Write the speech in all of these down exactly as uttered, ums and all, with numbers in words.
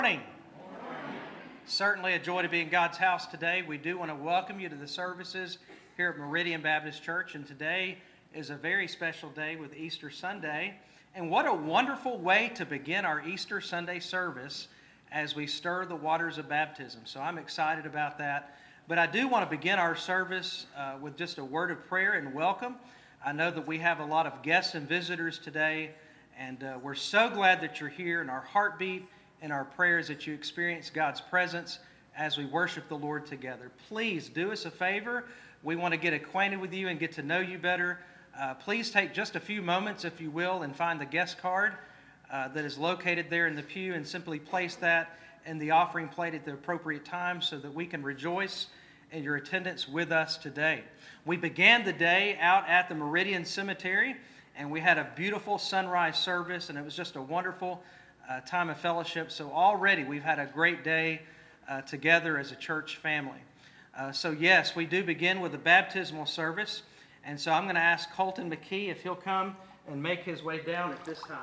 Morning. Certainly a joy to be in God's house today. We do want to welcome you to the services here at Meridian Baptist Church, and today is a very special day with Easter Sunday. And what a wonderful way to begin our Easter Sunday service as we stir the waters of baptism. So I'm excited about that. But I do want to begin our service uh, with just a word of prayer and welcome. I know that we have a lot of guests and visitors today, and uh, we're so glad that you're here, and our heartbeat and our prayers that you experience God's presence as we worship the Lord together. Please do us a favor. We want to get acquainted with you and get to know you better. Uh, please take just a few moments, if you will, and find the guest card uh, that is located there in the pew and simply place that in the offering plate at the appropriate time so that we can rejoice in your attendance with us today. We began the day out at the Meridian Cemetery, and we had a beautiful sunrise service, and it was just a wonderful uh, time of fellowship. So already we've had a great day uh, together as a church family. Uh, so yes, we do begin with a baptismal service, and so I'm going to ask Colton McKee if he'll come and make his way down at this time.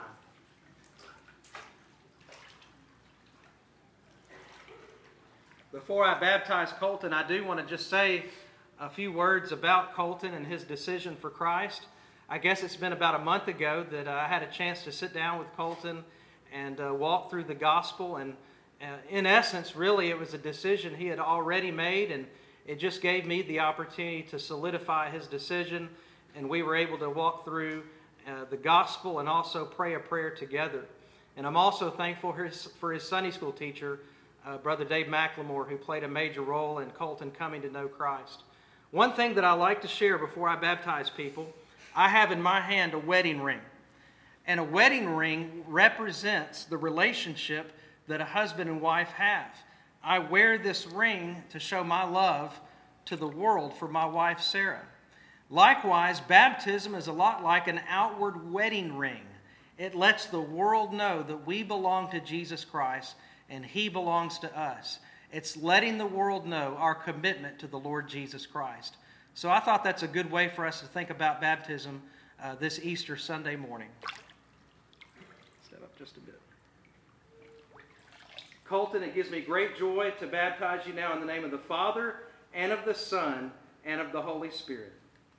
Before I baptize Colton, I do want to just say a few words about Colton and his decision for Christ. I guess it's been about a month ago that uh, I had a chance to sit down with Colton and uh, walk through the gospel. And uh, in essence, really, it was a decision he had already made, and it just gave me the opportunity to solidify his decision. And we were able to walk through uh, the gospel and also pray a prayer together. And I'm also thankful for his, for his Sunday school teacher, uh, Brother Dave McLemore, who played a major role in Colton coming to know Christ. One thing that I like to share before I baptize people, I have in my hand a wedding ring. And a wedding ring represents the relationship that a husband and wife have. I wear this ring to show my love to the world for my wife, Sarah. Likewise, baptism is a lot like an outward wedding ring. It lets the world know that we belong to Jesus Christ and He belongs to us. It's letting the world know our commitment to the Lord Jesus Christ. So I thought that's a good way for us to think about baptism uh, this Easter Sunday morning. Step up just a bit. Colton, it gives me great joy to baptize you now in the name of the Father, and of the Son, and of the Holy Spirit.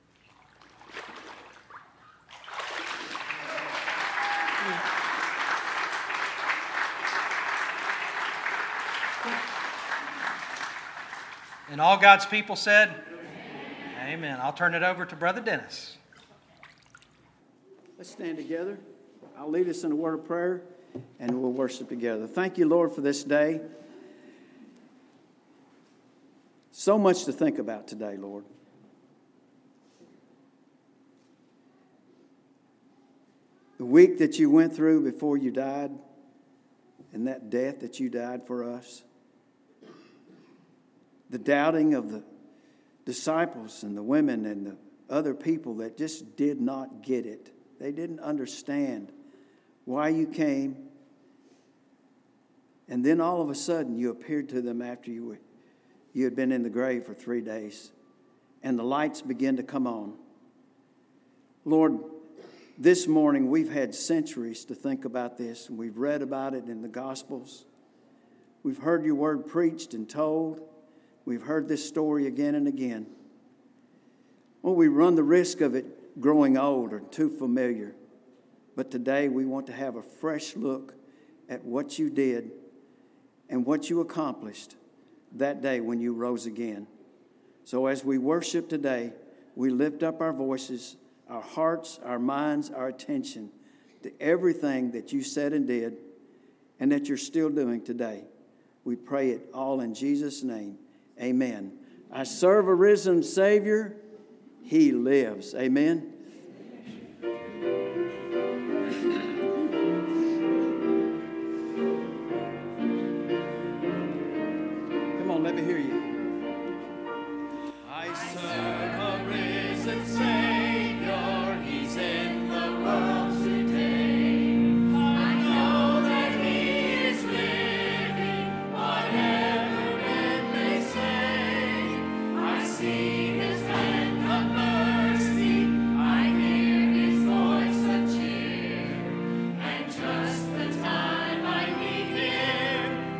And all God's people said, Amen. Amen. I'll turn it over to Brother Dennis. Let's stand together. I'll lead us in a word of prayer, and we'll worship together. Thank you, Lord, for this day. So much to think about today, Lord. The week that you went through before you died, and that death that you died for us. The doubting of the disciples and the women and the other people that just did not get it. They didn't understand why you came. And then all of a sudden you appeared to them after you, were, you had been in the grave for three days. And the lights began to come on. Lord, this morning we've had centuries to think about this. And we've read about it in the Gospels. We've heard your word preached and told. We've heard this story again and again. Well, we run the risk of it growing old or too familiar. But today we want to have a fresh look at what you did and what you accomplished that day when you rose again. So as we worship today, we lift up our voices, our hearts, our minds, our attention to everything that you said and did and that you're still doing today. We pray it all in Jesus' name. Amen. I serve a risen Savior. He lives. Amen. Come on, let me hear you. I serve a risen Savior. He's in the world today. I know that He is living, whatever men may say. I see His hand of mercy. I hear His voice of cheer. And just the time I need Him,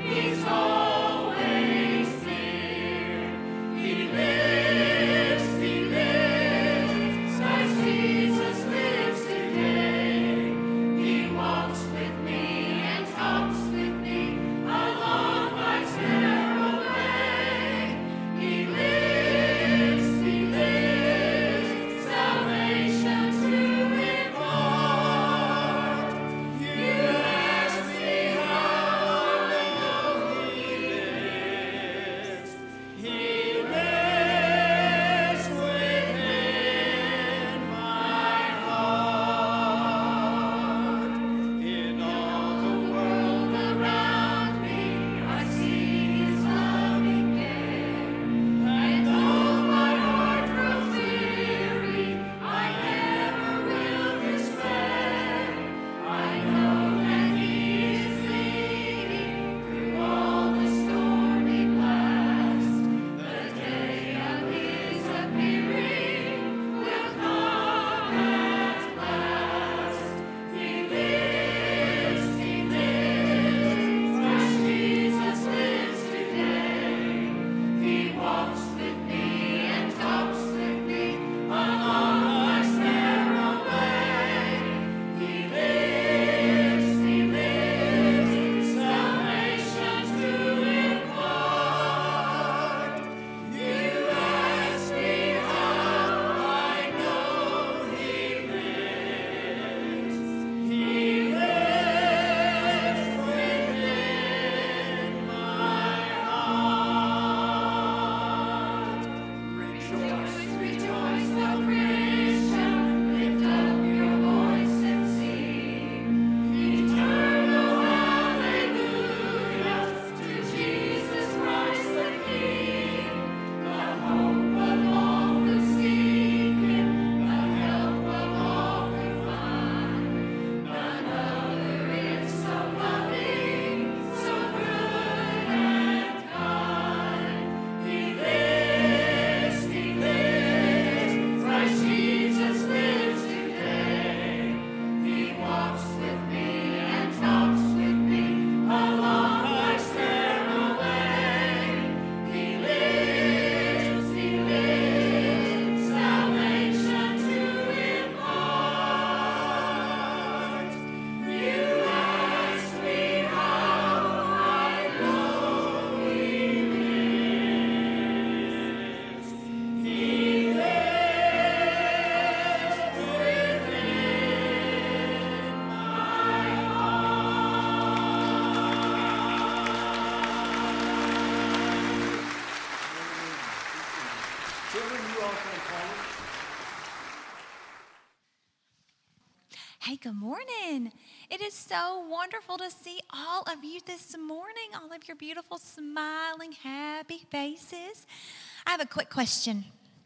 good morning. It is so wonderful to see all of you this morning, all of your beautiful, smiling, happy faces. I have a quick question.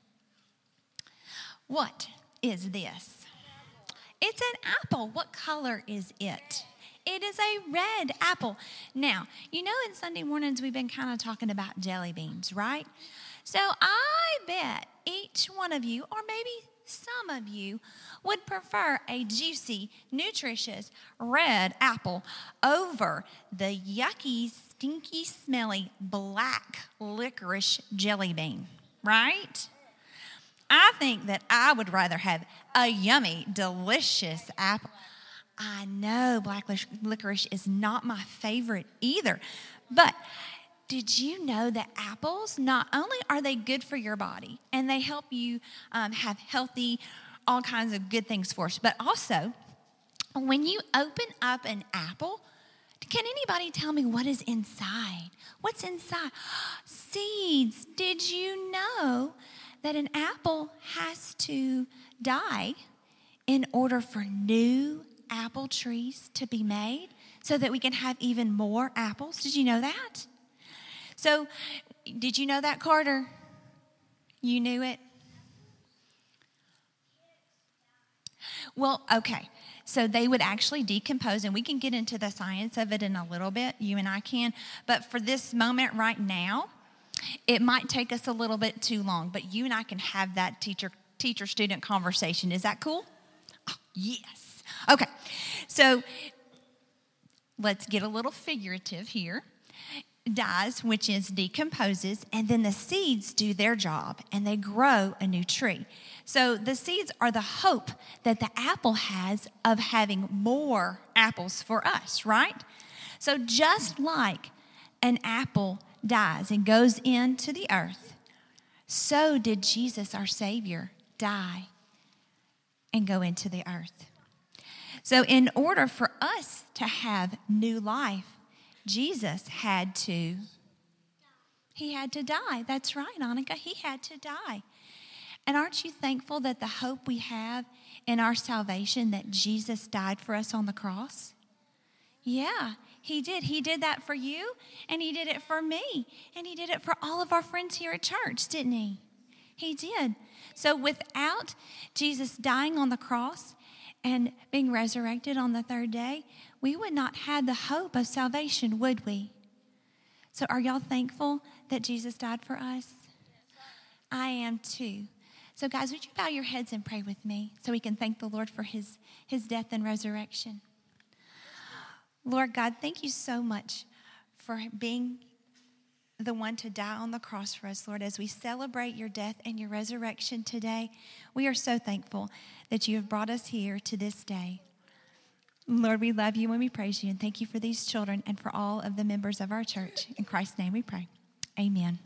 What is this? It's an apple. What color is it? It is a red apple. Now, you know in Sunday mornings we've been kind of talking about jelly beans, right? So I bet each one of you, or maybe some of you, would prefer a juicy, nutritious red apple over the yucky, stinky, smelly black licorice jelly bean, right? I think that I would rather have a yummy, delicious apple. I know black licorice is not my favorite either, but did you know that apples, not only are they good for your body and they help you um, have healthy, all kinds of good things for us, but also when you open up an apple, can anybody tell me what is inside? What's inside? Seeds. Did you know that an apple has to die in order for new apple trees to be made so that we can have even more apples? Did you know that? So, did you know that, Carter? You knew it? Well, okay. So they would actually decompose, and we can get into the science of it in a little bit. You and I can. But for this moment right now, it might take us a little bit too long. But you and I can have that teacher teacher-student conversation. Is that cool? Oh, yes. Okay. So let's get a little figurative here. Dies, which is decomposes, and then the seeds do their job and they grow a new tree. So the seeds are the hope that the apple has of having more apples for us, right? So just like an apple dies and goes into the earth, so did Jesus, our Savior, die and go into the earth. So in order for us to have new life, Jesus had to, he had to die. That's right, Annika. He had to die. And aren't you thankful that the hope we have in our salvation, that Jesus died for us on the cross? Yeah, he did. He did that for you, and he did it for me, and he did it for all of our friends here at church, didn't he? He did. So without Jesus dying on the cross and being resurrected on the third day, we would not have the hope of salvation, would we? So are y'all thankful that Jesus died for us? I am too. So guys, would you bow your heads and pray with me so we can thank the Lord for his, his death and resurrection? Lord God, thank you so much for being the one to die on the cross for us, Lord. As we celebrate your death and your resurrection today, we are so thankful that you have brought us here to this day. Lord, we love you and we praise you, and thank you for these children and for all of the members of our church. In Christ's name we pray. Amen.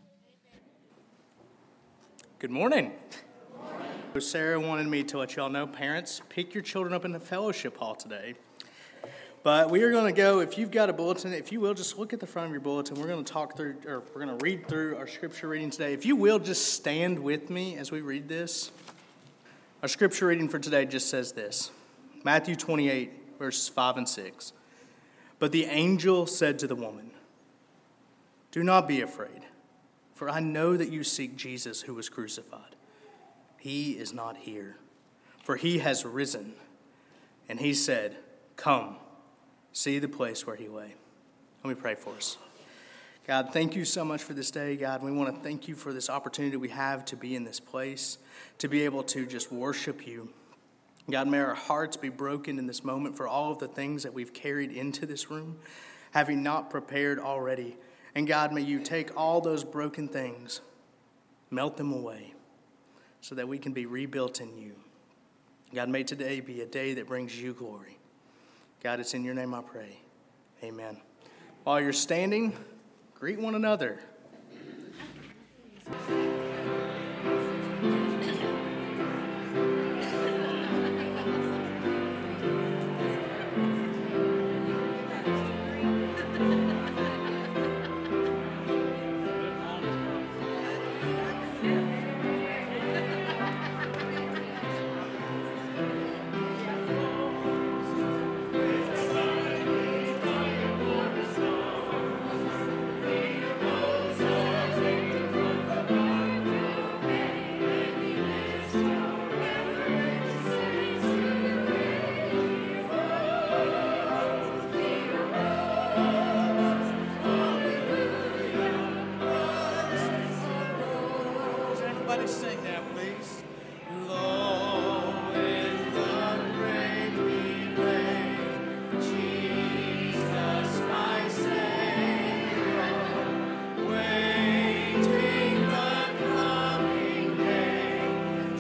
Good morning. Good morning. Sarah wanted me to let y'all know, parents, pick your children up in the fellowship hall today. But we are going to go, if you've got a bulletin, if you will, just look at the front of your bulletin. We're going to talk through, or we're going to read through our scripture reading today. If you will, just stand with me as we read this. Our scripture reading for today just says this. Matthew twenty-eight, verses five and six. But the angel said to the woman, "Do not be afraid, for I know that you seek Jesus who was crucified. He is not here, for he has risen. And he said, come, see the place where he lay." Let me pray for us. God, thank you so much for this day, God. We want to thank you for this opportunity we have to be in this place, to be able to just worship you. God, may our hearts be broken in this moment for all of the things that we've carried into this room, having not prepared already. And God, may you take all those broken things, melt them away, so that we can be rebuilt in you. God, may today be a day that brings you glory. God, it's in your name I pray. Amen. While you're standing, greet one another. Everybody sing that, please. Low in the grave he lay, Jesus my Savior, waiting the coming day,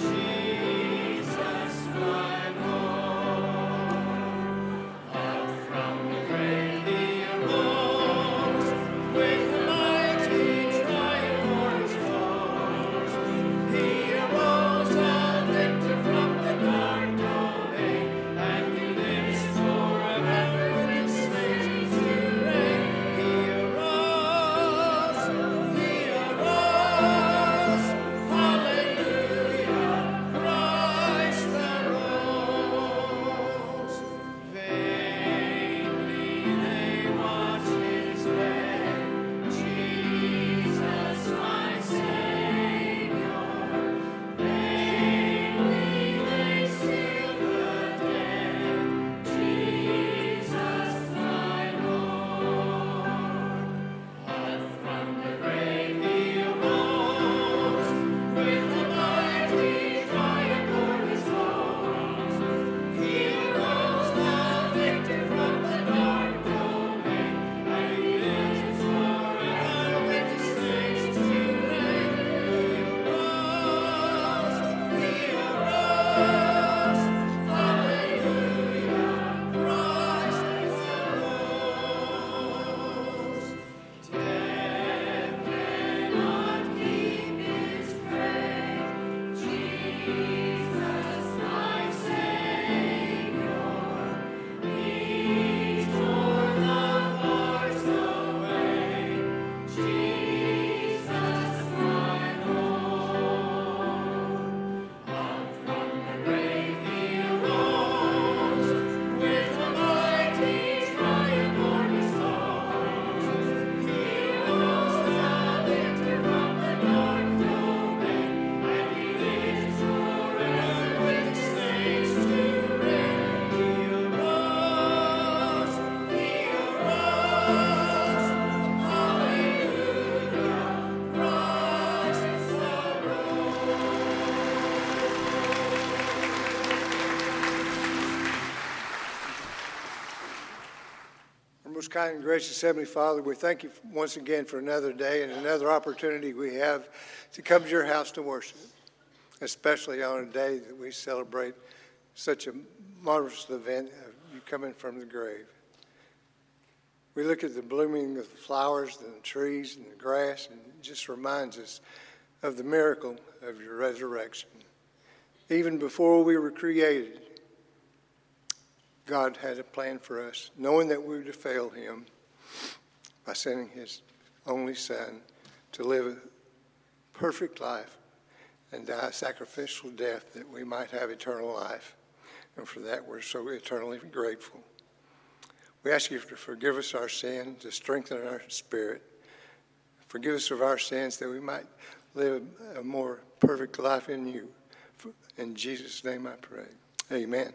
Jesus my Lord. Up from the grave he arose, with the mighty triumph for his foes. He arose a victor from the dark domain, and he lives forever with the saints to reign. He arose, he arose, hallelujah, Christ arose. Vainly they watch his bed, Jesus my Savior. Vainly they seal the dead, Jesus my Lord. Up from the grave he arose, with the mighty triumph for his foes. He arose the victor from the dark domain, and he lives forever with the saints to reign. He arose, he arose, hallelujah, Christ arose. Death cannot keep his prey, Jesus my Savior. He tore the bars away, Jesus my Lord. Up from the grave he arose, with the mighty triumph for his foes. He arose the victor from the dark domain, and he lives forever with the saints to reign. He arose, he arose, hallelujah, Christ Our most kind and gracious Heavenly Father, we thank you once again for another day and another opportunity we have to come to your house to worship, especially on a day that we celebrate such a marvelous event of you coming from the grave. We look at the blooming of the flowers and the trees and the grass, and it just reminds us of the miracle of your resurrection. Even before we were created, God had a plan for us, knowing that we would fail him by sending his only Son to live a perfect life and die a sacrificial death that we might have eternal life. And for that, we're so eternally grateful. We ask you to forgive us our sins, to strengthen our spirit. Forgive us of our sins that we might live a more perfect life in you. In Jesus' name I pray. Amen.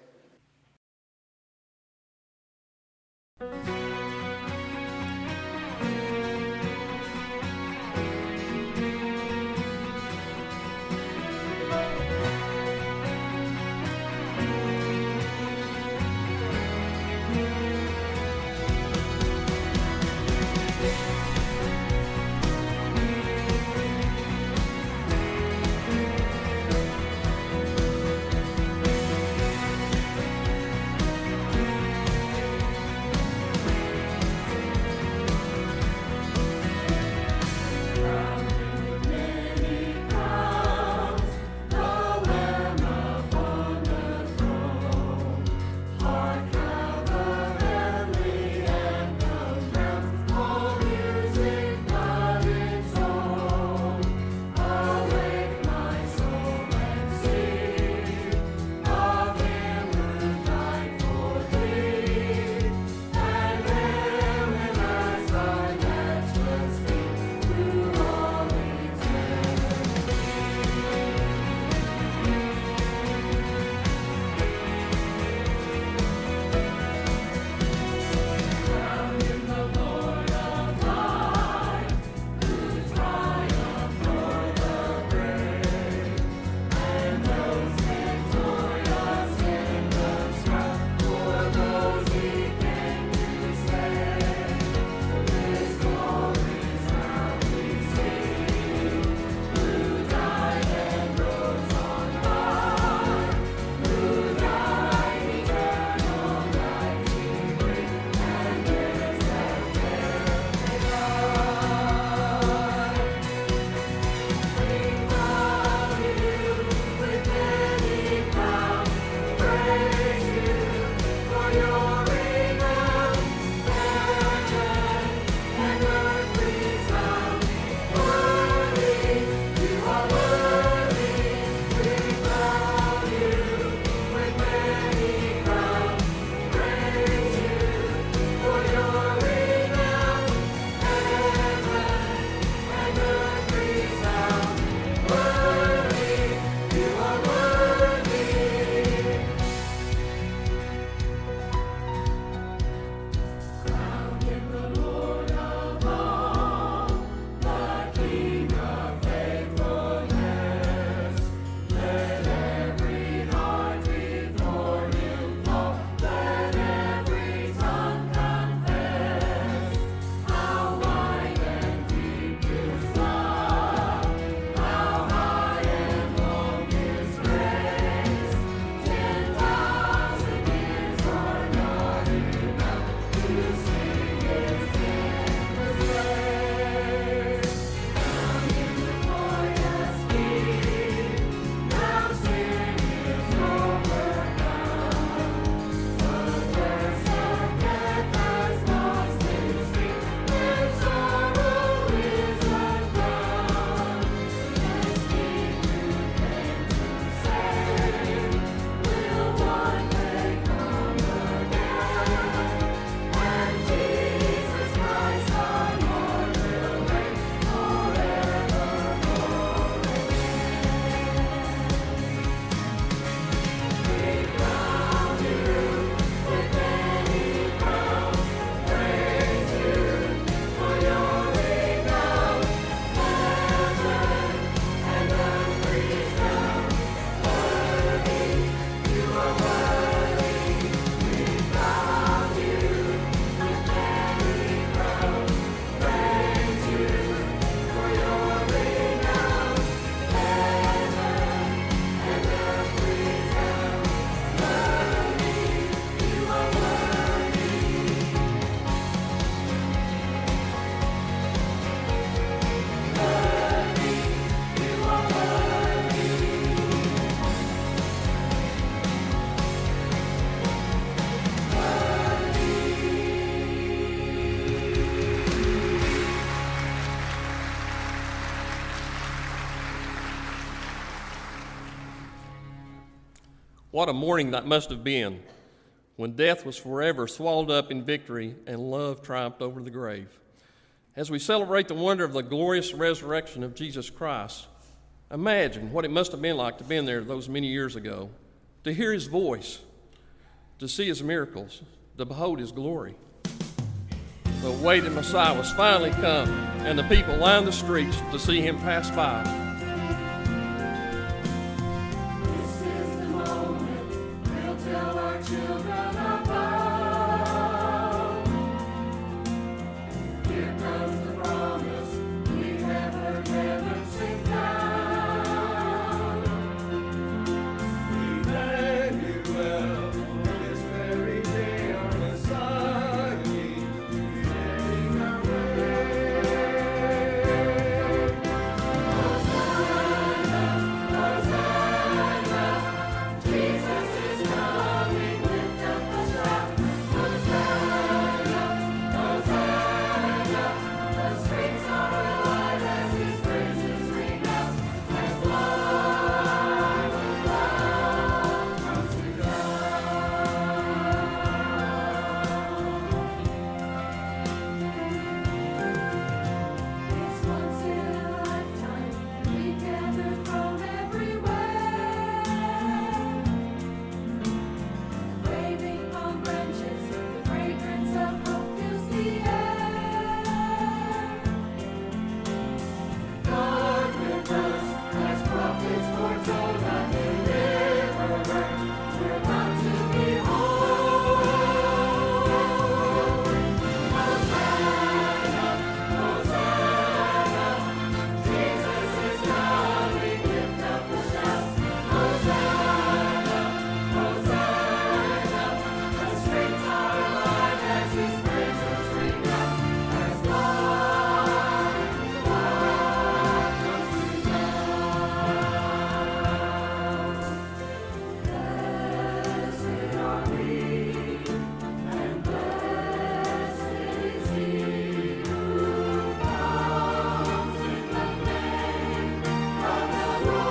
What a morning that must have been, when death was forever swallowed up in victory and love triumphed over the grave. As we celebrate the wonder of the glorious resurrection of Jesus Christ, imagine what it must have been like to be there those many years ago, to hear his voice, to see his miracles, to behold his glory. The awaited Messiah was finally come, and the people lined the streets to see him pass by. This is the moment we'll tell our children about. Here comes the promise we have heard heaven sing down. Emmanuel, this very day our Messiah King is heading our way. Hosanna, Hosanna, Jesus is coming, lift up a shout. Hosanna, Hosanna, the streets are alive as his praises ring out. As Lord, Lord comes to It's once in a lifetime we gather from everywhere, waving palm branches, the fragrance of hope fills the air. God with us, as prophets foretold, a deliverer we're about to behold. Hosanna, Hosanna, Jesus is coming, lift up a shout. Hosanna, Hosanna, the streets are alive as his praises ring out. As Lord, Lord comes to town. Blessed are we, and blessed is he who comes in the name of the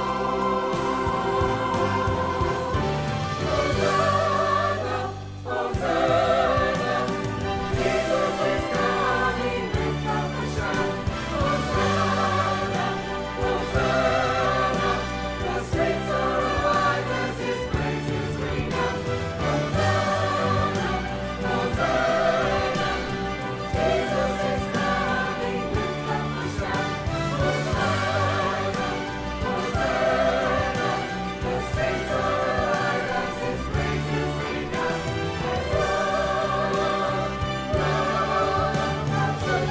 Lord. Hosanna, Hosanna, Jesus is coming, lift up a shout. Hosanna, Hosanna, the streets are alive as his praises ring out. Hosanna, Hosanna, Jesus is coming, lift up a shout. Hosanna, Hosanna, the streets are alive as his praises ring out. As Lord, Lord comes to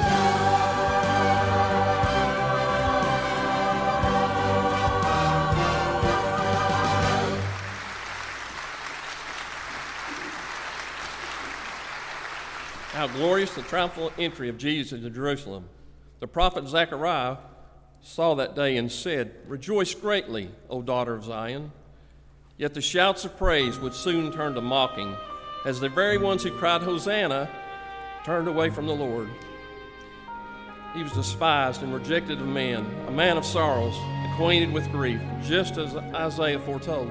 How glorious the triumphal entry of Jesus into Jerusalem. The prophet Zechariah saw that day and said, "Rejoice greatly, O daughter of Zion." Yet the shouts of praise would soon turn to mocking, as the very ones who cried Hosanna turned away from the Lord. He was despised and rejected of men, a man of sorrows, acquainted with grief, just as Isaiah foretold.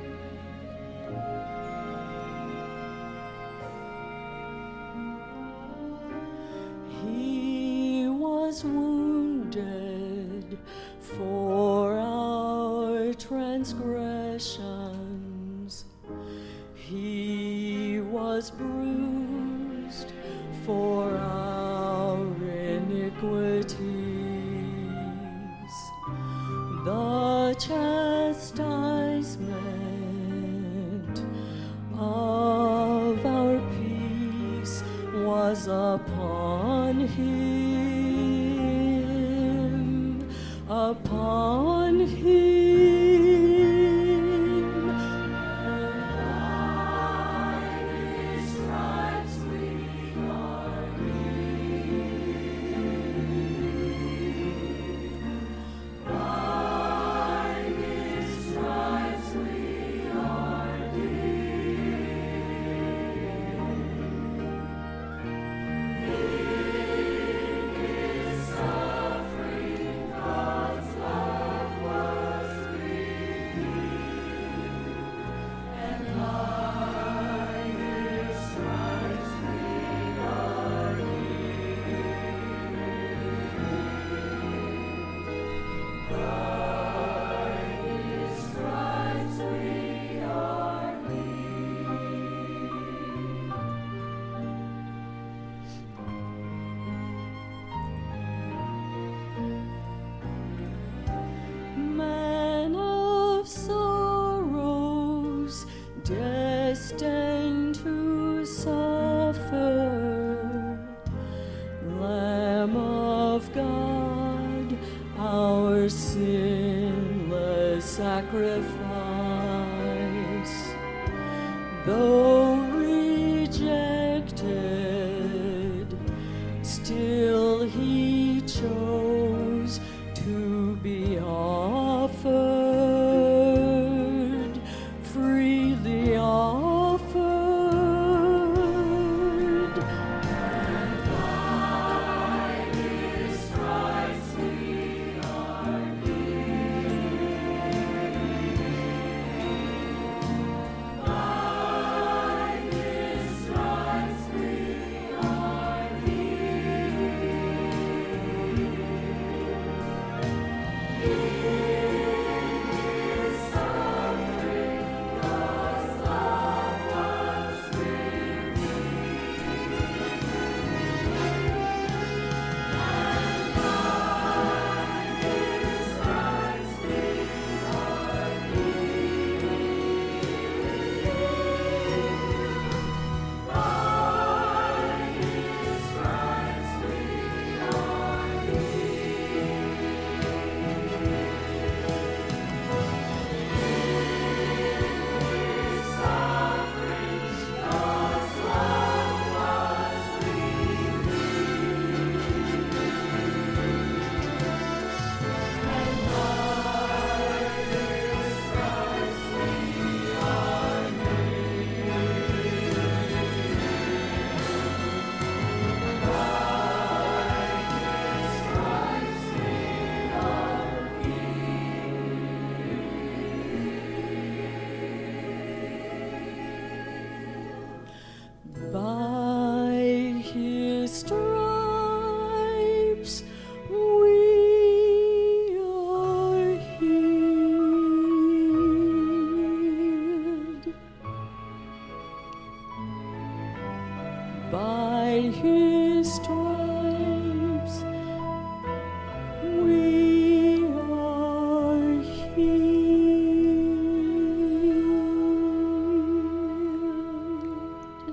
He was wounded for our transgressions. He was bruised for our iniquities. The chastisement of our peace was upon him, upon him. By his stripes we are healed. By his stripes we are healed. In his suffering, God's love of God, our sinless sacrifice. Though rejected, still he chose to be offered, freely offered. And by his stripes we are healed. By his stripes we are By his stripes we are healed. By his stripes we are healed.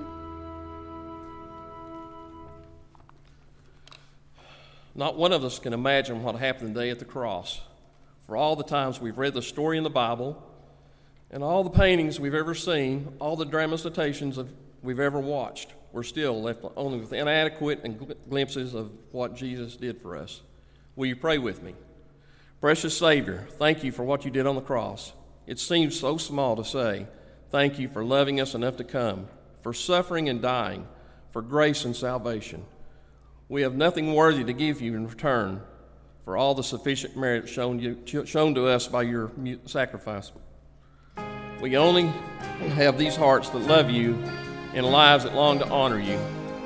Not one of us can imagine what happened today at the cross. For all the times we've read the story in the Bible, and all the paintings we've ever seen, all the dramatizations of we've ever watched, we're still left only with inadequate and gl- glimpses of what Jesus did for us. Will you pray with me? Precious Savior, thank you for what you did on the cross. It seems so small to say, thank you for loving us enough to come, for suffering and dying, for grace and salvation. We have nothing worthy to give you in return for all the sufficient merit shown, you, shown to us by your sacrifice. We only have these hearts that love you and lives that long to honor you.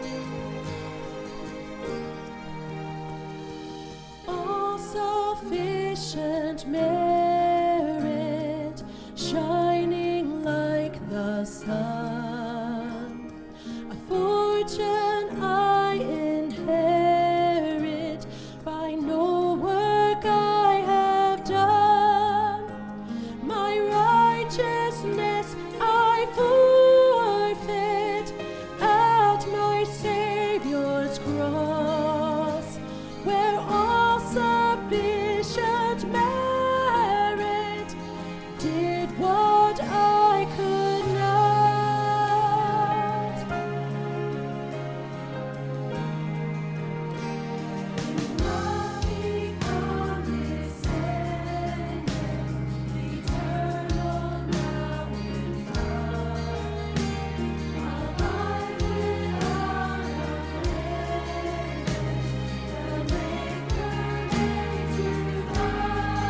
All sufficient merit, shining like the sun, a fortune I inherit by no work I have done. My righteousness I forfeit at my Savior's cross, where all sufficient merit did what I could not. Love become descended, eternal now in time. Alive without a friend, the Maker made to die.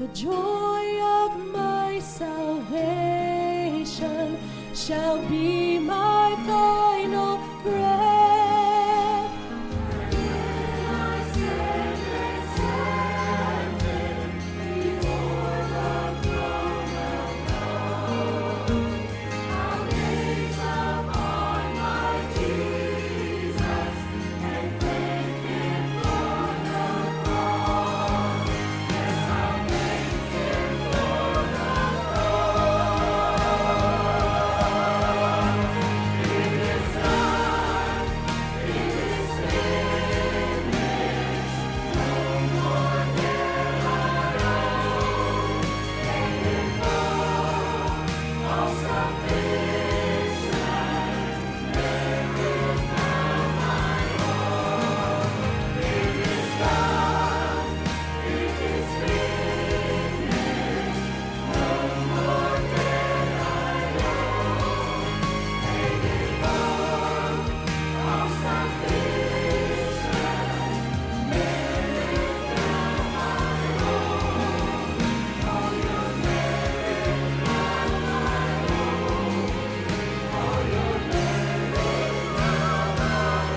joy of my salvation shall be my final breath. When I stand accepted before the throne of God, I'll gaze upon my Jesus and thank Him for the cross. Yes, I'll thank Him for the cross. It is done. It is finished. No more will I own. Paid in full, all sufficient. Never found my own. It is done. It is finished. No more debt I owe. Paid in full, all sufficient. Never found my own. All your merit, not my own. All your merit, not my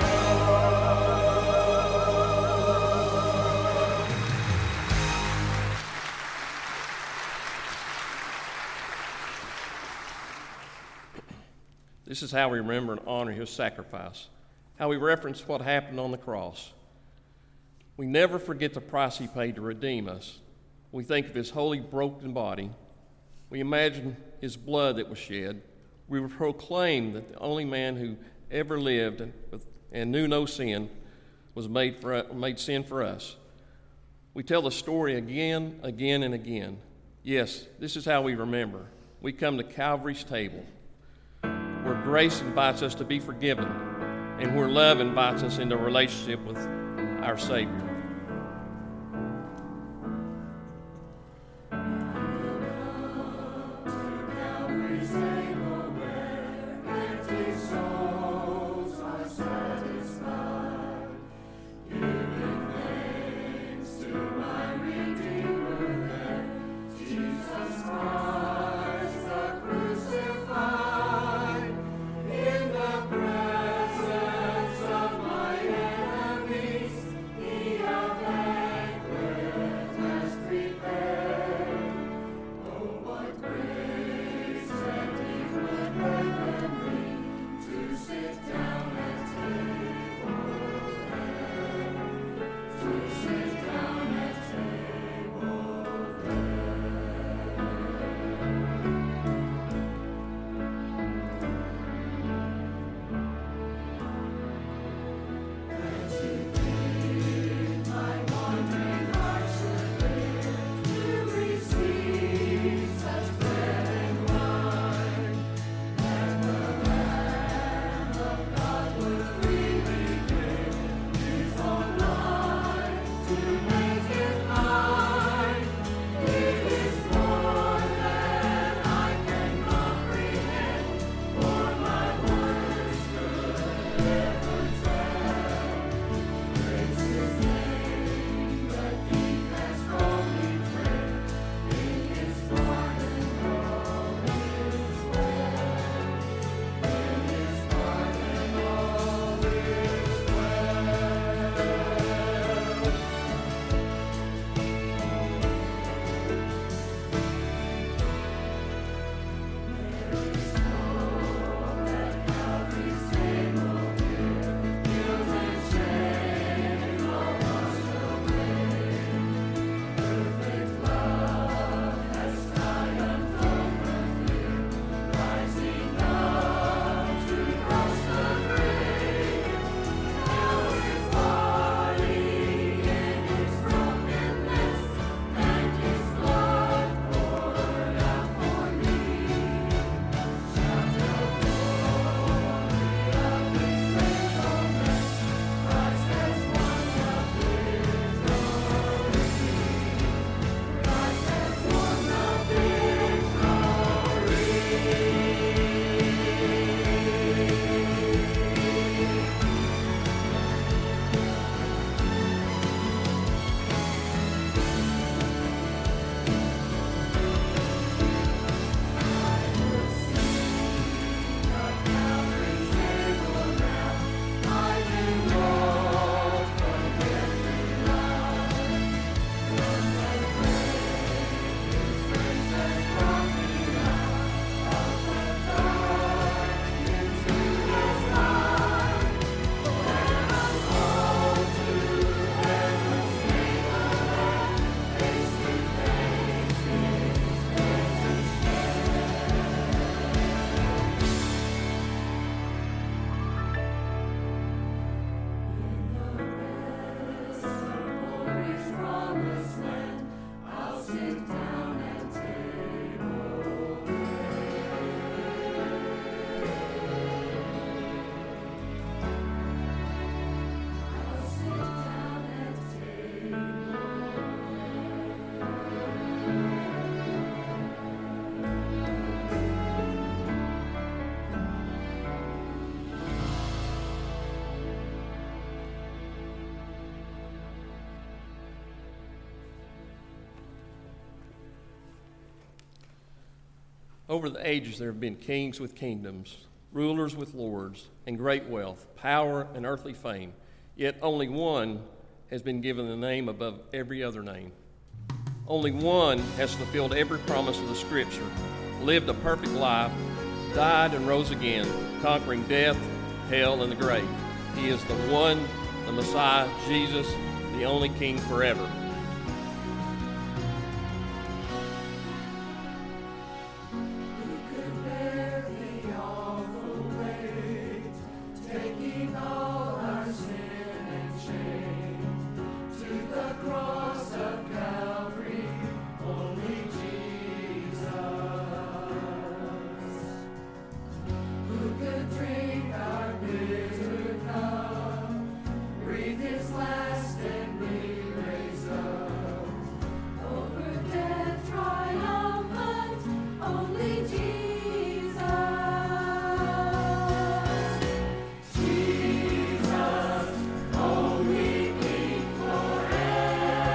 This is how we remember and honor his sacrifice, how we reference what happened on the cross. We never forget the price he paid to redeem us. We think of his holy, broken body. We imagine his blood that was shed. We proclaim that the only man who ever lived and, and knew no sin was made, for, made sin for us. We tell the story again, again, and again. Yes, this is how we remember. We come to Calvary's table, where grace invites us to be forgiven, and where love invites us into a relationship with our Savior. Calvary's table where empty souls are satisfied, giving thanks to my Redeemer there, Jesus Christ the crucified. In the presence of my enemies, He promised land. I'll sit down at table bread. I'll sit down at table Over the ages, there have been kings with kingdoms, rulers with lords, and great wealth, power, and earthly fame. Yet only one has been given the name above every other name. Only one has fulfilled every promise of the Scripture, lived a perfect life, died and rose again, conquering death, hell, and the grave. He is the one, the Messiah, Jesus, the only King forever. Jesus, only King forever.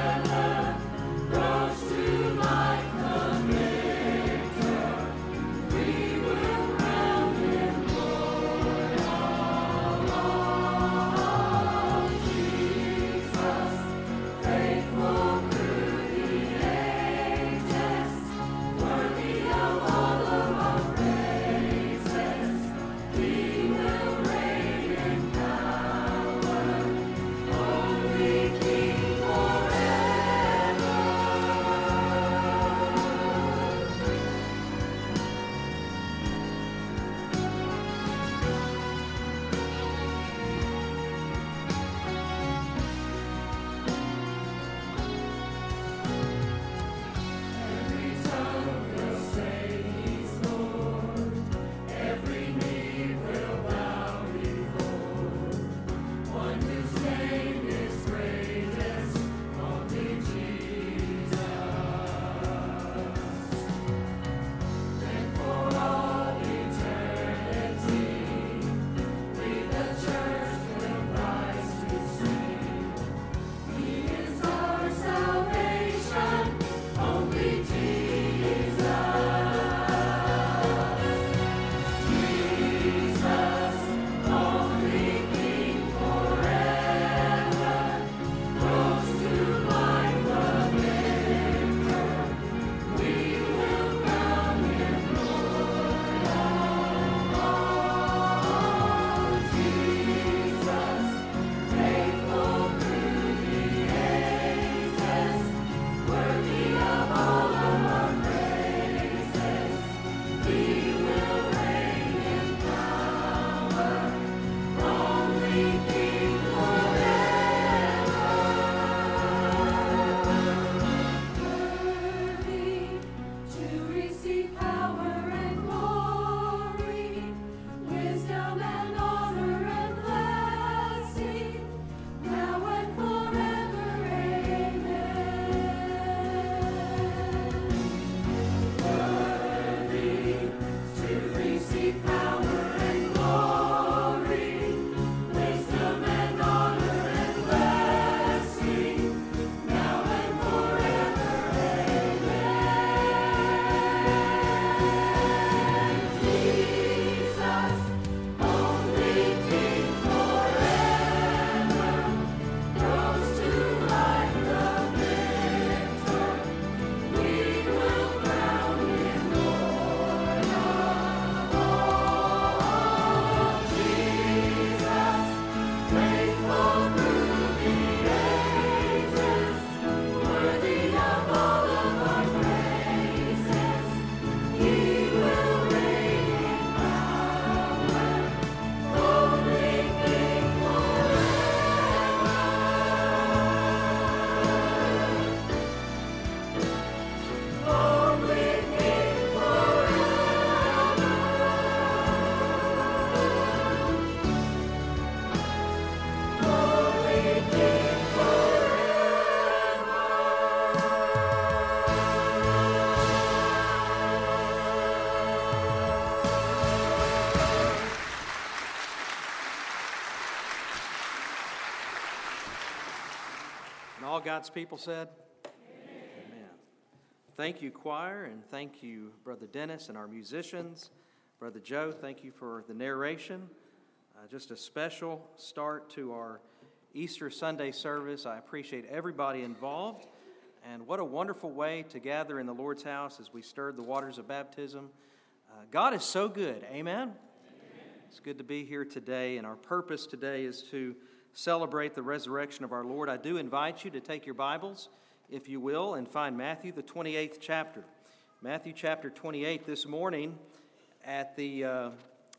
All God's people said? Amen. Amen. Thank you, choir, and thank you, Brother Dennis and our musicians. Brother Joe, thank you for the narration. Uh, just a special start to our Easter Sunday service. I appreciate everybody involved. And what a wonderful way to gather in the Lord's house as we stirred the waters of baptism. Uh, God is so good. Amen? Amen? It's good to be here today, and our purpose today is to celebrate the resurrection of our Lord. I do invite you to take your Bibles, if you will, and find Matthew, the twenty-eighth chapter. Matthew chapter twenty-eight. This morning at the uh,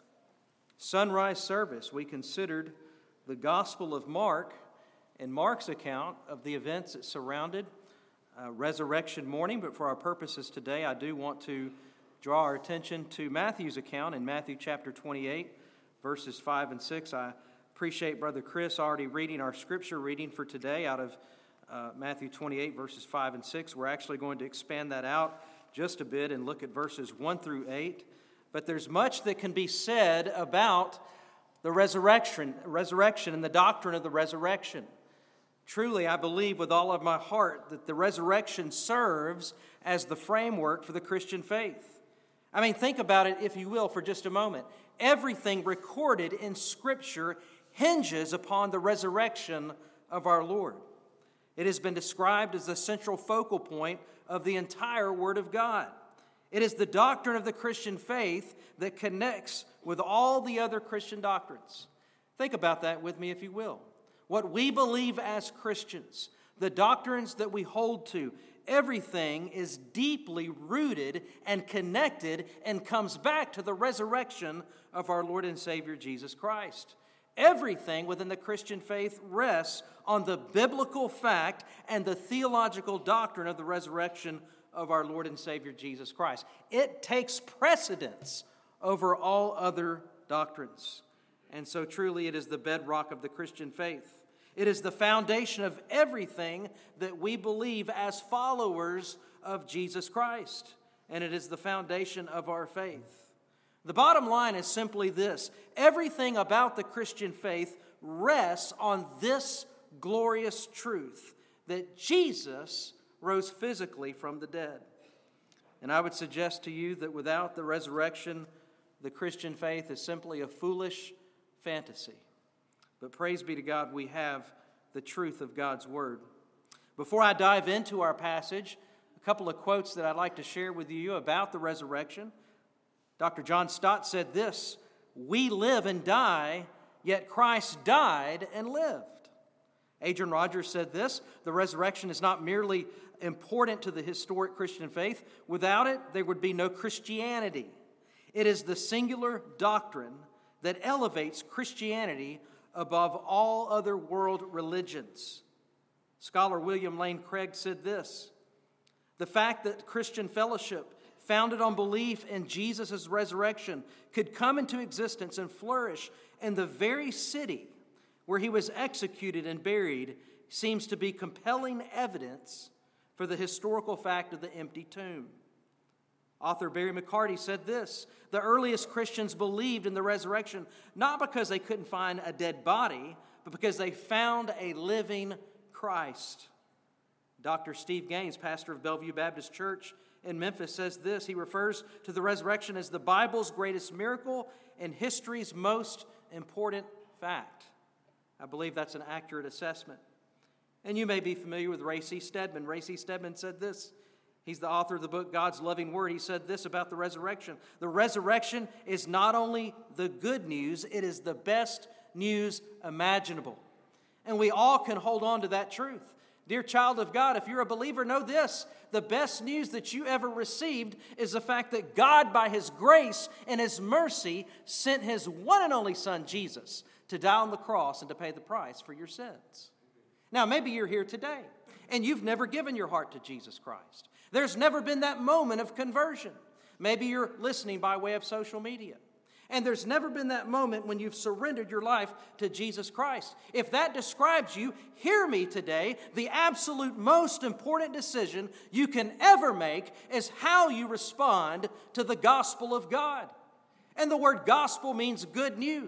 sunrise service, we considered the Gospel of Mark and Mark's account of the events that surrounded uh, resurrection morning. But for our purposes today, I do want to draw our attention to Matthew's account in Matthew chapter twenty-eight, verses five and six. I appreciate Brother Chris already reading our scripture reading for today out of uh, Matthew twenty-eight, verses five and six. We're actually going to expand that out just a bit and look at verses one through eight. But there's much that can be said about the resurrection, resurrection and the doctrine of the resurrection. Truly, I believe with all of my heart that the resurrection serves as the framework for the Christian faith. I mean, think about it, if you will, for just a moment. Everything recorded in Scripture hinges upon the resurrection of our Lord. It has been described as the central focal point of the entire Word of God. It is the doctrine of the Christian faith that connects with all the other Christian doctrines. Think about that with me, if you will. What we believe as Christians, the doctrines that we hold to, everything is deeply rooted and connected and comes back to the resurrection of our Lord and Savior Jesus Christ. Everything within the Christian faith rests on the biblical fact and the theological doctrine of the resurrection of our Lord and Savior Jesus Christ. It takes precedence over all other doctrines. And so truly it is the bedrock of the Christian faith. It is the foundation of everything that we believe as followers of Jesus Christ. And it is the foundation of our faith. The bottom line is simply this: everything about the Christian faith rests on this glorious truth, that Jesus rose physically from the dead. And I would suggest to you that without the resurrection, the Christian faith is simply a foolish fantasy. But praise be to God, we have the truth of God's Word. Before I dive into our passage, a couple of quotes that I'd like to share with you about the resurrection. Doctor John Stott said this: "We live and die, yet Christ died and lived." Adrian Rogers said this: "The resurrection is not merely important to the historic Christian faith. Without it, there would be no Christianity. It is the singular doctrine that elevates Christianity above all other world religions." Scholar William Lane Craig said this: "The fact that Christian fellowship, founded on belief in Jesus' resurrection, could come into existence and flourish in the very city where he was executed and buried seems to be compelling evidence for the historical fact of the empty tomb." Author Barry McCarty said this: "The earliest Christians believed in the resurrection not because they couldn't find a dead body, but because they found a living Christ." Doctor Steve Gaines, pastor of Bellevue Baptist Church in Memphis, says this. He refers to the resurrection as the Bible's greatest miracle and history's most important fact. I believe that's an accurate assessment. And you may be familiar with Ray C. Stedman. Ray C. Stedman said this. He's the author of the book God's Loving Word. He said this about the resurrection: "The resurrection is not only the good news, it is the best news imaginable." And we all can hold on to that truth. Dear child of God, if you're a believer, know this: the best news that you ever received is the fact that God, by His grace and His mercy, sent His one and only Son, Jesus, to die on the cross and to pay the price for your sins. Now, maybe you're here today and you've never given your heart to Jesus Christ. There's never been that moment of conversion. Maybe you're listening by way of social media. And there's never been that moment when you've surrendered your life to Jesus Christ. If that describes you, hear me today. The absolute most important decision you can ever make is how you respond to the gospel of God. And the word gospel means good news.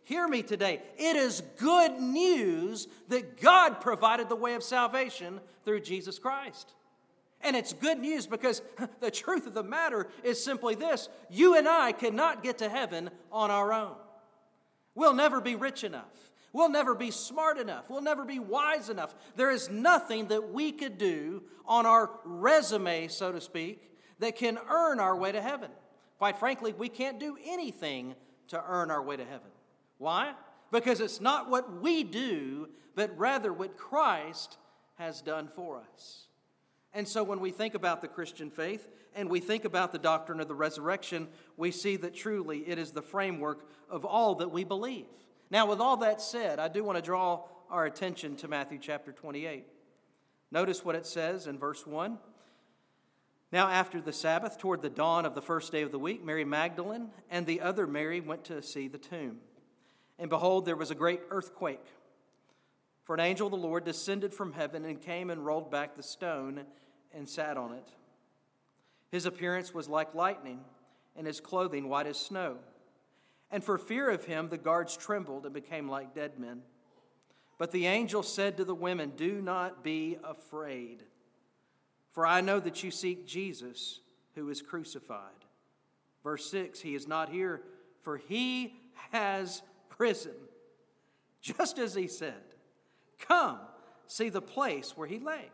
Hear me today. It is good news that God provided the way of salvation through Jesus Christ. And it's good news because the truth of the matter is simply this. You and I cannot get to heaven on our own. We'll never be rich enough. We'll never be smart enough. We'll never be wise enough. There is nothing that we could do on our resume, so to speak, that can earn our way to heaven. Quite frankly, we can't do anything to earn our way to heaven. Why? Because it's not what we do, but rather what Christ has done for us. And so when we think about the Christian faith and we think about the doctrine of the resurrection, we see that truly it is the framework of all that we believe. Now, with all that said, I do want to draw our attention to Matthew chapter twenty-eight. Notice what it says in verse one. Now, after the Sabbath, toward the dawn of the first day of the week, Mary Magdalene and the other Mary went to see the tomb. And behold, there was a great earthquake. For an angel of the Lord descended from heaven and came and rolled back the stone and sat on it. His appearance was like lightning, and his clothing white as snow. And for fear of him, the guards trembled and became like dead men. But the angel said to the women, "Do not be afraid, for I know that you seek Jesus who is crucified." Verse six, he is not here, for he has risen, just as he said. Come, see the place where he lay.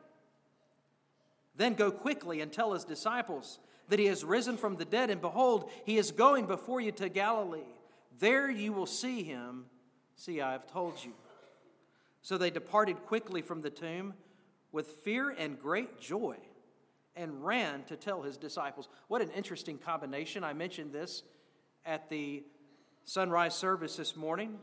Then go quickly and tell his disciples that he has risen from the dead, and behold, he is going before you to Galilee. There you will see him. See, I have told you. So they departed quickly from the tomb with fear and great joy and ran to tell his disciples. What an interesting combination. I mentioned this at the sunrise service this morning.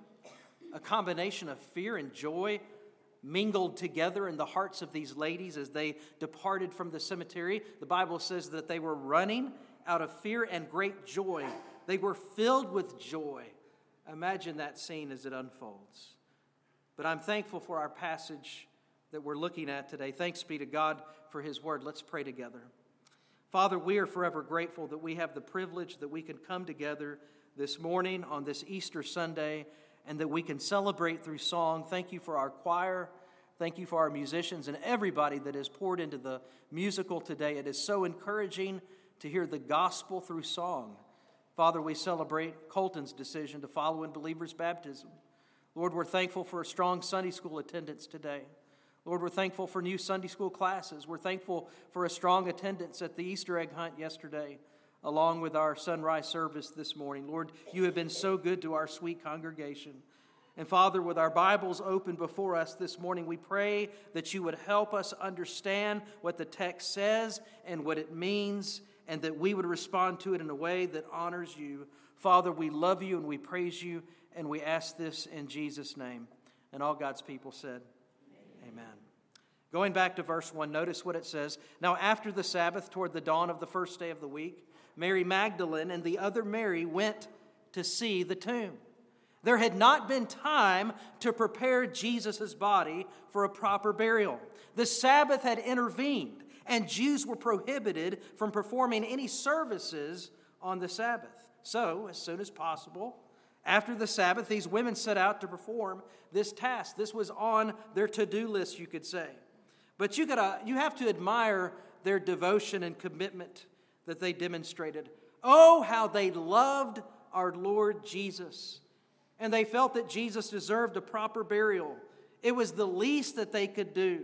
A combination of fear and joy mingled together in the hearts of these ladies as they departed from the cemetery. The Bible says that they were running out of fear and great joy. They were filled with joy. Imagine that scene as it unfolds. But I'm thankful for our passage that we're looking at today. Thanks be to God for his word. Let's pray together. Father, we are forever grateful that we have the privilege that we can come together this morning on this Easter Sunday and that we can celebrate through song. Thank you for our choir. Thank you for our musicians and everybody that has poured into the musical today. It is so encouraging to hear the gospel through song. Father, we celebrate Colton's decision to follow in believers' baptism. Lord, we're thankful for a strong Sunday school attendance today. Lord, we're thankful for new Sunday school classes. We're thankful for a strong attendance at the Easter egg hunt yesterday, along with our sunrise service this morning. Lord, you have been so good to our sweet congregation. And Father, with our Bibles open before us this morning, we pray that you would help us understand what the text says and what it means, and that we would respond to it in a way that honors you. Father, we love you and we praise you, and we ask this in Jesus' name. And all God's people said, Amen. Amen. Going back to verse one, notice what it says. Now after the Sabbath, toward the dawn of the first day of the week, Mary Magdalene and the other Mary went to see the tomb. There had not been time to prepare Jesus' body for a proper burial. The Sabbath had intervened, and Jews were prohibited from performing any services on the Sabbath. So, as soon as possible, after the Sabbath, these women set out to perform this task. This was on their to-do list, you could say. But you gotta, you have to admire their devotion and commitment that they demonstrated. Oh, how they loved our Lord Jesus. And they felt that Jesus deserved a proper burial. It was the least that they could do.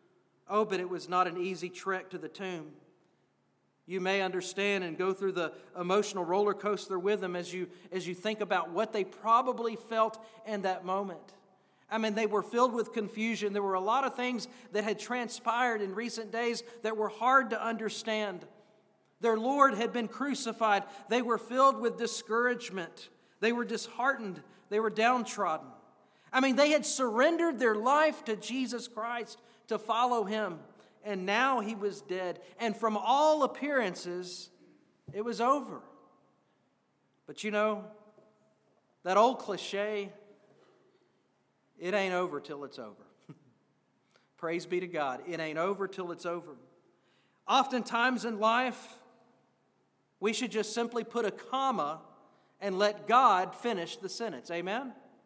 Oh, but it was not an easy trek to the tomb. You may understand and go through the emotional roller coaster with them as you, as you think about what they probably felt in that moment. I mean, they were filled with confusion. There were a lot of things that had transpired in recent days that were hard to understand. Their Lord had been crucified. They were filled with discouragement. They were disheartened. They were downtrodden. I mean, they had surrendered their life to Jesus Christ to follow him. And now he was dead. And from all appearances, it was over. But you know, that old cliche, it ain't over till it's over. Praise be to God. It ain't over till it's over. Oftentimes in life, we should just simply put a comma and let God finish the sentence. Amen?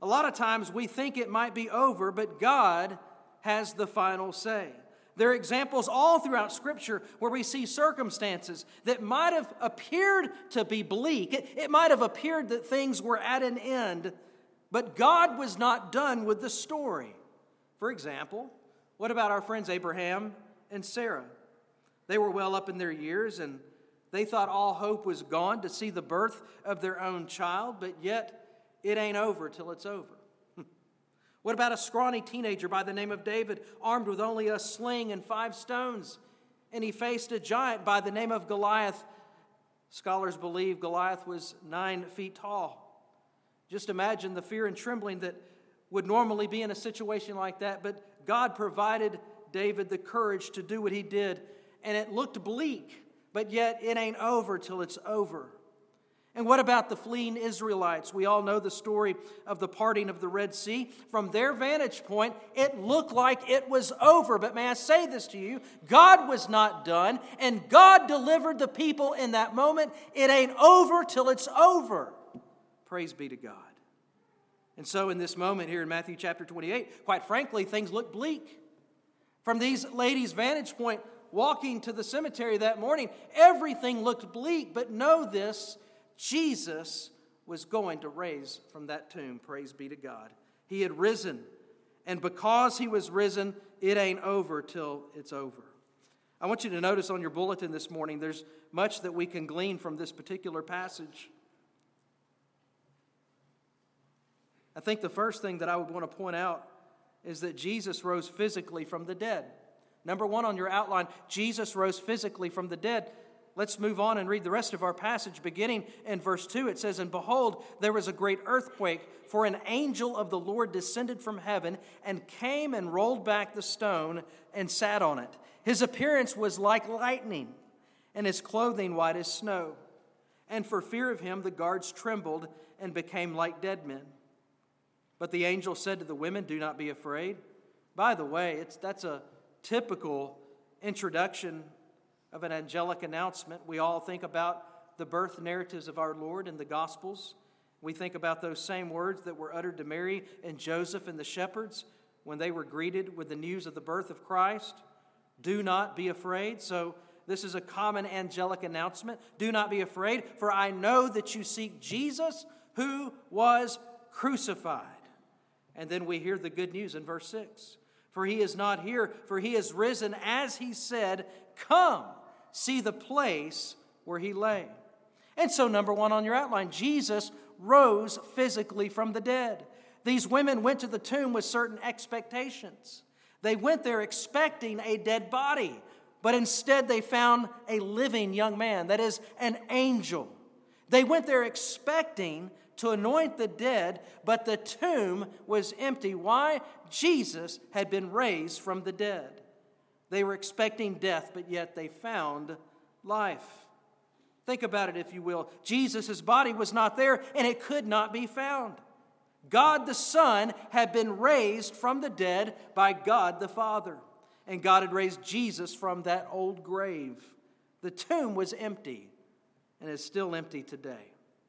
A lot of times we think it might be over, but God has the final say. There are examples all throughout Scripture where we see circumstances that might have appeared to be bleak. It, it might have appeared that things were at an end, but God was not done with the story. For example, what about our friends Abraham and Sarah? They were well up in their years, and they thought all hope was gone to see the birth of their own child, but yet it ain't over till it's over. What about a scrawny teenager by the name of David, armed with only a sling and five stones? And he faced a giant by the name of Goliath. Scholars believe Goliath was nine feet tall. Just imagine the fear and trembling that would normally be in a situation like that, but God provided David the courage to do what he did, and it looked bleak, but yet it ain't over till it's over. And what about the fleeing Israelites? We all know the story of the parting of the Red Sea. From their vantage point, it looked like it was over. But may I say this to you? God was not done, and God delivered the people in that moment. It ain't over till it's over. Praise be to God. And so in this moment here in Matthew chapter twenty-eight, quite frankly, things look bleak. From these ladies' vantage point, walking to the cemetery that morning, everything looked bleak. But know this, Jesus was going to raise from that tomb. Praise be to God. He had risen. And because he was risen, it ain't over till it's over. I want you to notice on your bulletin this morning, there's much that we can glean from this particular passage. I think the first thing that I would want to point out is that Jesus rose physically from the dead. Number one on your outline, Jesus rose physically from the dead. Let's move on and read the rest of our passage. Beginning in verse two, it says, "And behold, there was a great earthquake, for an angel of the Lord descended from heaven and came and rolled back the stone and sat on it. His appearance was like lightning, and his clothing white as snow. And for fear of him, the guards trembled and became like dead men. But the angel said to the women, 'Do not be afraid.'" By the way, it's that's a typical introduction of an angelic announcement. We all think about the birth narratives of our Lord in the Gospels. We think about those same words that were uttered to Mary and Joseph and the shepherds when they were greeted with the news of the birth of Christ. Do not be afraid. So this is a common angelic announcement. Do not be afraid, for I know that you seek Jesus who was crucified. And then we hear the good news in verse six. For he is not here, for he is risen, as he said, come, see the place where he lay. And so, number one on your outline, Jesus rose physically from the dead. These women went to the tomb with certain expectations. They went there expecting a dead body, but instead they found a living young man, that is, an angel. They went there expecting to anoint the dead, but the tomb was empty. Why? Jesus had been raised from the dead. They were expecting death, but yet they found life. Think about it, if you will. Jesus' body was not there, and it could not be found. God the Son had been raised from the dead by God the Father, and God had raised Jesus from that old grave. The tomb was empty, and is still empty today.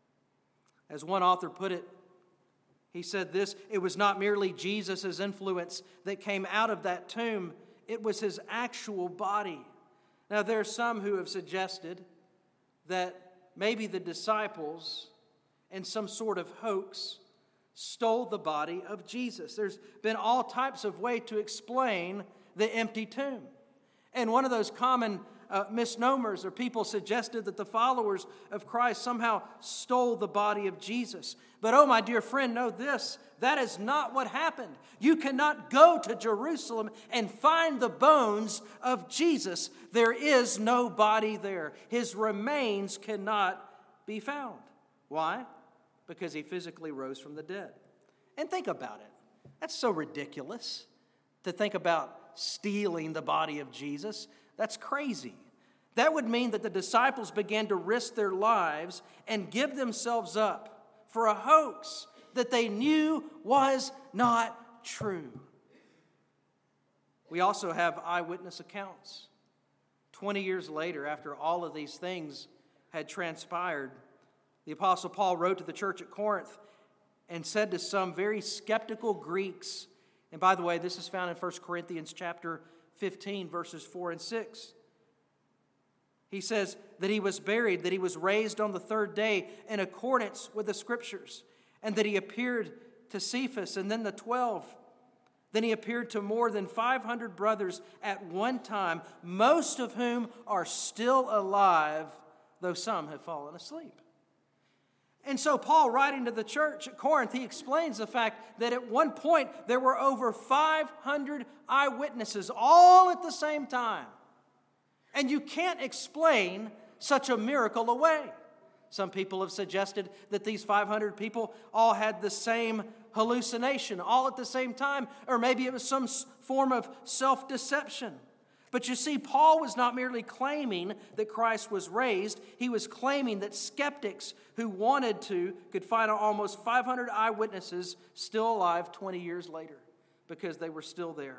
As one author put it, he said this, it was not merely Jesus' influence that came out of that tomb, it was his actual body. Now, there are some who have suggested that maybe the disciples, in some sort of hoax, stole the body of Jesus. There's been all types of ways to explain the empty tomb. And one of those common uh, misnomers or people suggested that the followers of Christ somehow stole the body of Jesus. But oh, my dear friend, know this. That is not what happened. You cannot go to Jerusalem and find the bones of Jesus. There is no body there. His remains cannot be found. Why? Because he physically rose from the dead. And think about it. That's so ridiculous to think about stealing the body of Jesus. That's crazy. That would mean that the disciples began to risk their lives and give themselves up for a hoax that they knew was not true. We also have eyewitness accounts. Twenty years later, after all of these things had transpired, the Apostle Paul wrote to the church at Corinth, and said to some very skeptical Greeks, and by the way, this is found in First Corinthians chapter fifteen, verses four and six. He says that he was buried, that he was raised on the third day in accordance with the Scriptures, and that he appeared to Cephas and then the twelve. Then he appeared to more than five hundred brothers at one time, most of whom are still alive, though some have fallen asleep. And so Paul, writing to the church at Corinth, he explains the fact that at one point there were over five hundred eyewitnesses all at the same time. And you can't explain such a miracle away. Some people have suggested that these five hundred people all had the same hallucination all at the same time, or maybe it was some form of self-deception. But you see, Paul was not merely claiming that Christ was raised. He was claiming that skeptics who wanted to could find almost five hundred eyewitnesses still alive twenty years later because they were still there.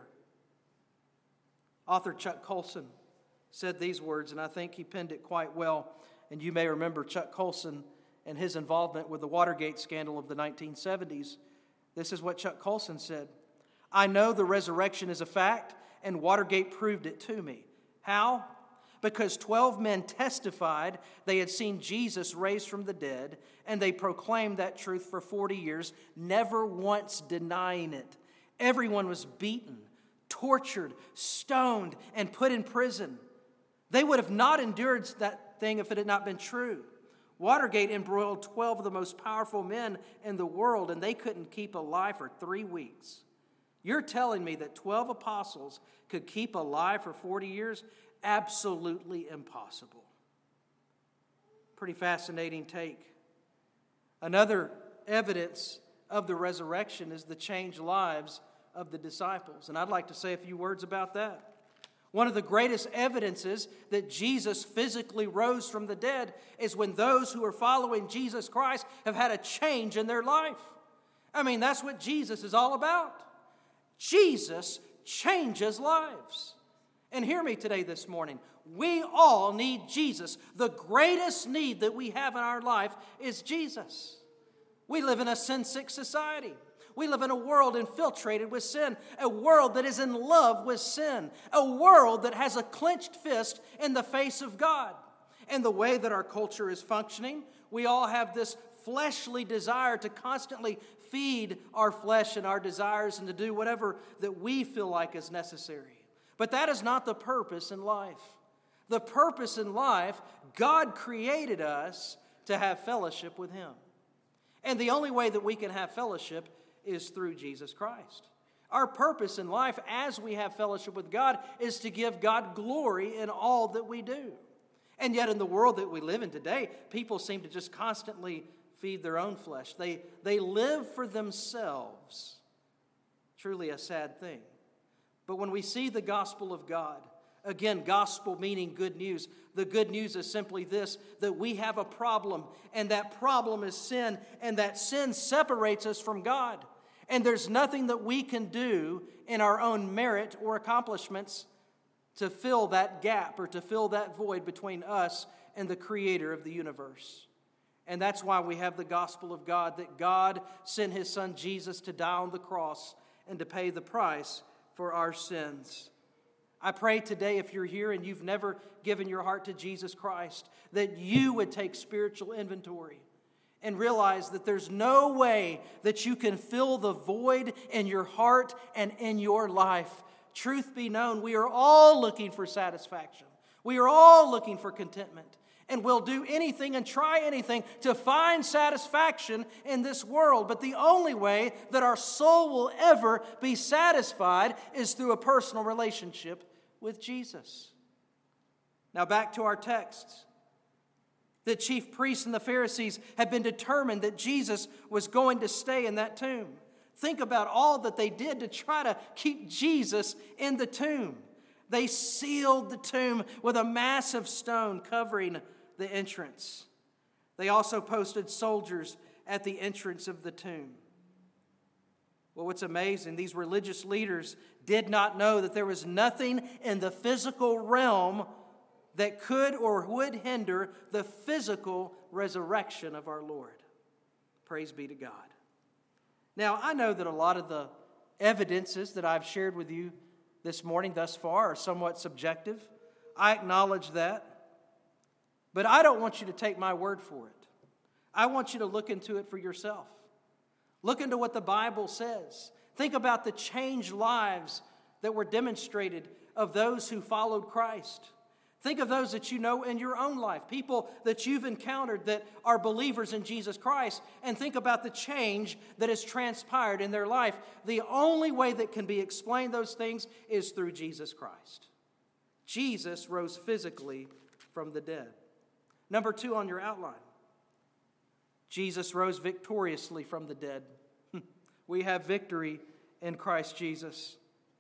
Author Chuck Colson said these words, and I think he penned it quite well. And you may remember Chuck Colson and his involvement with the Watergate scandal of the nineteen seventies. This is what Chuck Colson said. "I know the resurrection is a fact, and Watergate proved it to me. How? Because twelve men testified they had seen Jesus raised from the dead, and they proclaimed that truth for forty years, never once denying it. Everyone was beaten, tortured, stoned, and put in prison. They would have not endured that thing if it had not been true. Watergate embroiled twelve of the most powerful men in the world, and they couldn't keep alive for three weeks. You're telling me that twelve apostles could keep alive for forty years? Absolutely impossible." Pretty fascinating take. Another evidence of the resurrection is the changed lives of the disciples. And I'd like to say a few words about that. One of the greatest evidences that Jesus physically rose from the dead is when those who are following Jesus Christ have had a change in their life. I mean, that's what Jesus is all about. Jesus changes lives. And hear me today this morning. We all need Jesus. The greatest need that we have in our life is Jesus. We live in a sin-sick society. We live in a world infiltrated with sin, a world that is in love with sin, a world that has a clenched fist in the face of God. And the way that our culture is functioning, we all have this fleshly desire to constantly feed our flesh and our desires and to do whatever that we feel like is necessary. But that is not the purpose in life. The purpose in life, God created us to have fellowship with Him. And the only way that we can have fellowship is through Jesus Christ. Our purpose in life as we have fellowship with God is to give God glory in all that we do. And yet in the world that we live in today, people seem to just constantly feed their own flesh. They, they live for themselves. Truly a sad thing. But when we see the gospel of God, again, gospel meaning good news. The good news is simply this, that we have a problem, and that problem is sin, and that sin separates us from God. And there's nothing that we can do in our own merit or accomplishments to fill that gap or to fill that void between us and the Creator of the universe. And that's why we have the gospel of God, that God sent His Son Jesus to die on the cross and to pay the price for our sins. I pray today, if you're here and you've never given your heart to Jesus Christ, that you would take spiritual inventory and realize that there's no way that you can fill the void in your heart and in your life. Truth be known, we are all looking for satisfaction. We are all looking for contentment. And we'll do anything and try anything to find satisfaction in this world. But the only way that our soul will ever be satisfied is through a personal relationship with Jesus. Now back to our texts. The chief priests and the Pharisees had been determined that Jesus was going to stay in that tomb. Think about all that they did to try to keep Jesus in the tomb. They sealed the tomb with a massive stone covering the entrance. They also posted soldiers at the entrance of the tomb. Well, what's amazing, these religious leaders did not know that there was nothing in the physical realm that could or would hinder the physical resurrection of our Lord. Praise be to God. Now, I know that a lot of the evidences that I've shared with you this morning thus far are somewhat subjective. I acknowledge that. But I don't want you to take my word for it. I want you to look into it for yourself. Look into what the Bible says. Think about the changed lives that were demonstrated of those who followed Christ. Think of those that you know in your own life, people that you've encountered that are believers in Jesus Christ, and think about the change that has transpired in their life. The only way that can be explained those things is through Jesus Christ. Jesus rose physically from the dead. Number two on your outline, Jesus rose victoriously from the dead. We have victory in Christ Jesus.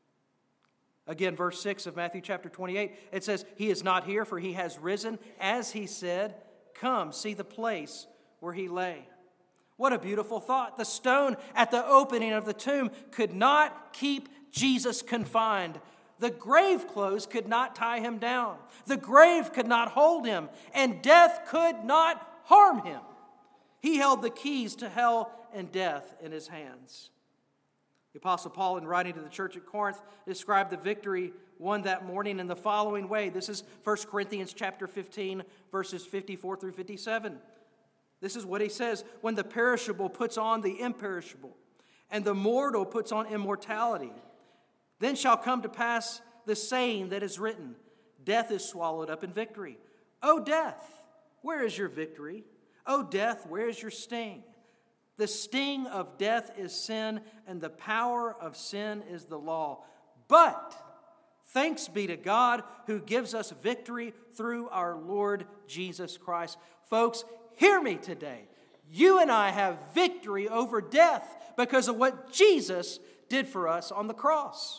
Again, verse six of Matthew chapter twenty-eight, it says, He is not here, for He has risen, as He said, come, see the place where He lay. What a beautiful thought. The stone at the opening of the tomb could not keep Jesus confined. The grave clothes could not tie Him down. The grave could not hold Him, and death could not harm Him. He held the keys to hell and death in His hands. The Apostle Paul, in writing to the church at Corinth, described the victory won that morning in the following way. This is First Corinthians chapter fifteen, verses fifty-four through fifty-seven. This is what he says, when the perishable puts on the imperishable, and the mortal puts on immortality, then shall come to pass the saying that is written, death is swallowed up in victory. O death, where is your victory? O death, where is your sting? The sting of death is sin, and the power of sin is the law. But thanks be to God who gives us victory through our Lord Jesus Christ. Folks, hear me today. You and I have victory over death because of what Jesus did for us on the cross.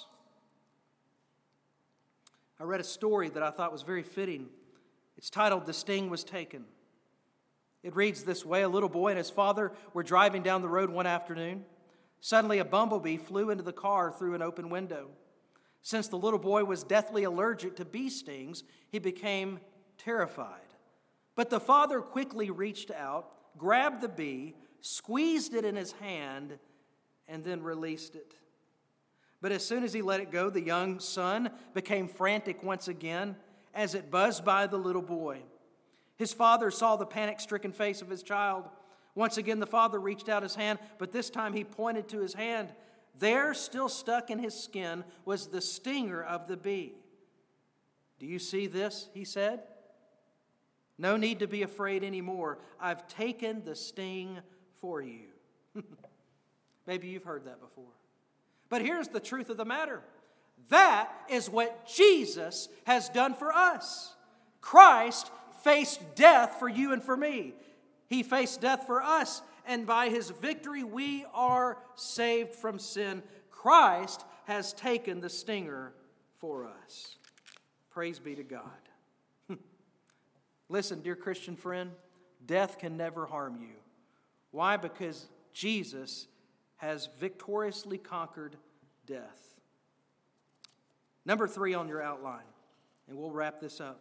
I read a story that I thought was very fitting. It's titled, The Sting Was Taken. It reads this way. A little boy and his father were driving down the road one afternoon. Suddenly a bumblebee flew into the car through an open window. Since the little boy was deathly allergic to bee stings, he became terrified. But the father quickly reached out, grabbed the bee, squeezed it in his hand, and then released it. But as soon as he let it go, the young son became frantic once again as it buzzed by the little boy. His father saw the panic-stricken face of his child. Once again, the father reached out his hand, but this time he pointed to his hand. There, still stuck in his skin, was the stinger of the bee. Do you see this? He said. No need to be afraid anymore. I've taken the sting for you. Maybe you've heard that before. But here's the truth of the matter. That is what Jesus has done for us. Christ faced death for you and for me. He faced death for us, and by His victory we are saved from sin. Christ has taken the stinger for us. Praise be to God. Listen, dear Christian friend, death can never harm you. Why? Because Jesus has victoriously conquered death. Number three on your outline, and we'll wrap this up.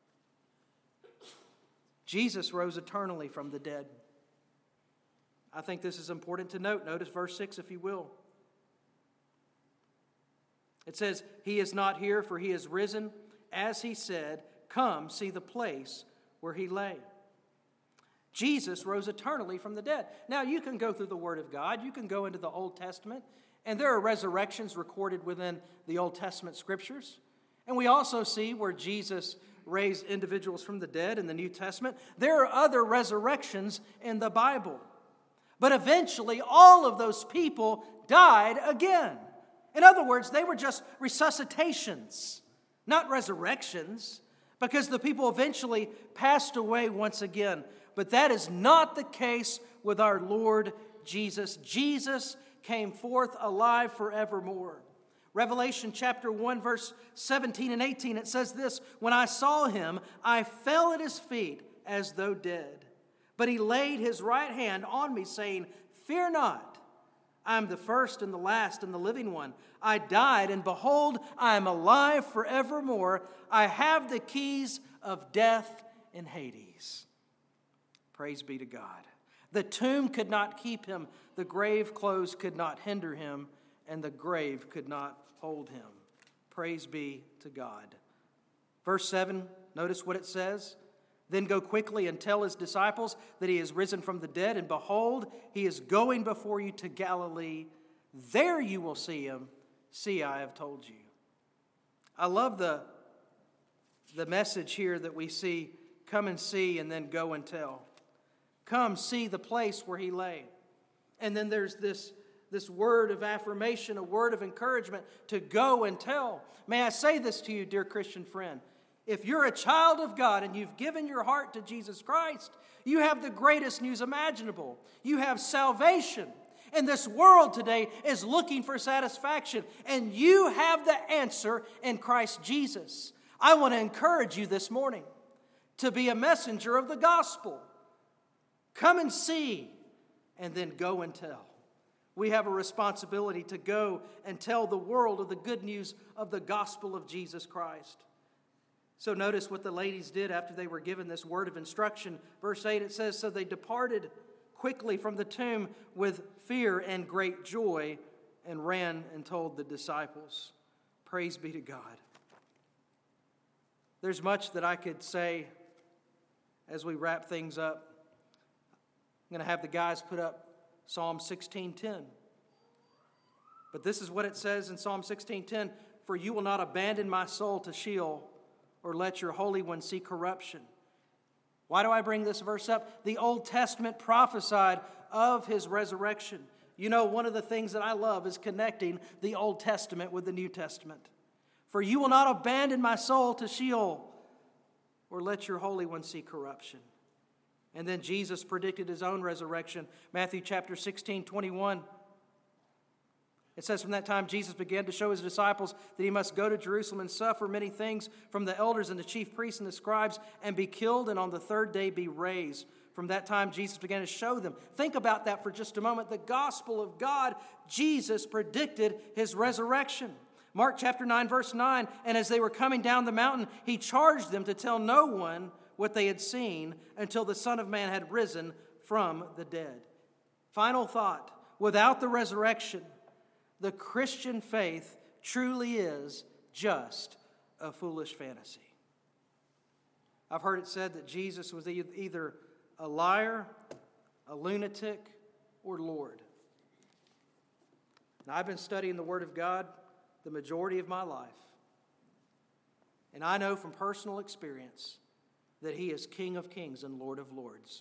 Jesus rose eternally from the dead. I think this is important to note. Notice verse six, if you will. It says, He is not here, for He is risen. As He said, come, see the place where He lay. Jesus rose eternally from the dead. Now, you can go through the Word of God. You can go into the Old Testament, and there are resurrections recorded within the Old Testament scriptures. And we also see where Jesus raised individuals from the dead in the New Testament. There are other resurrections in the Bible. But eventually, all of those people died again. In other words, they were just resuscitations, not resurrections, because the people eventually passed away once again. But that is not the case with our Lord Jesus. Jesus came forth alive forevermore. Revelation chapter one, verse seventeen and eighteen, it says this, When I saw Him, I fell at His feet as though dead. But He laid His right hand on me, saying, Fear not, I am the first and the last and the living one. I died, and behold, I am alive forevermore. I have the keys of death and Hades. Praise be to God. The tomb could not keep him, the grave clothes could not hinder him, and the grave could not hold him. Praise be to God. Verse seven, notice what it says. Then go quickly and tell his disciples that he is risen from the dead, and behold, he is going before you to Galilee. There you will see him. See, I have told you. I love the, the message here that we see, come and see and then go and tell. Come see the place where he lay. And then there's this, this word of affirmation, a word of encouragement to go and tell. May I say this to you, dear Christian friend? If you're a child of God and you've given your heart to Jesus Christ, you have the greatest news imaginable. You have salvation. And this world today is looking for satisfaction, and you have the answer in Christ Jesus. I want to encourage you this morning to be a messenger of the gospel. Come and see, and then go and tell. We have a responsibility to go and tell the world of the good news of the gospel of Jesus Christ. So notice what the ladies did after they were given this word of instruction. Verse eight, it says, so they departed quickly from the tomb with fear and great joy and ran and told the disciples. Praise be to God. There's much that I could say as we wrap things up. I'm going to have the guys put up Psalm sixteen ten. But this is what it says in Psalm sixteen ten. For you will not abandon my soul to Sheol, or let your Holy One see corruption. Why do I bring this verse up? The Old Testament prophesied of his resurrection. You know, one of the things that I love is connecting the Old Testament with the New Testament. For you will not abandon my soul to Sheol, or let your Holy One see corruption. And then Jesus predicted his own resurrection. Matthew chapter sixteen, twenty-one. It says, from that time Jesus began to show his disciples that he must go to Jerusalem and suffer many things from the elders and the chief priests and the scribes, and be killed, and on the third day be raised. From that time Jesus began to show them. Think about that for just a moment. The gospel of God, Jesus predicted his resurrection. Mark chapter nine, verse nine, and as they were coming down the mountain, he charged them to tell no one what they had seen until the Son of Man had risen from the dead. Final thought, without the resurrection, the Christian faith truly is just a foolish fantasy. I've heard it said that Jesus was either a liar, a lunatic, or Lord. Now, I've been studying the Word of God the majority of my life, and I know from personal experience that he is King of Kings and Lord of Lords.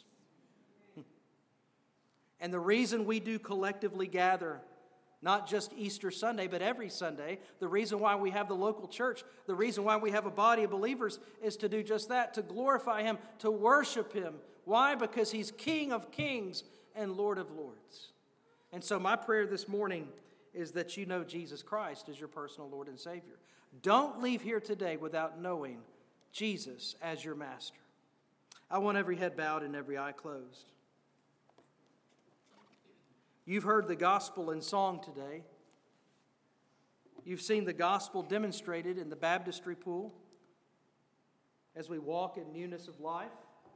And the reason we do collectively gather, not just Easter Sunday, but every Sunday, the reason why we have the local church, the reason why we have a body of believers is to do just that, to glorify him, to worship him. Why? Because he's King of Kings and Lord of Lords. And so my prayer this morning is that you know Jesus Christ as your personal Lord and Savior. Don't leave here today without knowing Jesus as your master. I want every head bowed and every eye closed. You've heard the gospel in song today. You've seen the gospel demonstrated in the baptistry pool as we walk in newness of life.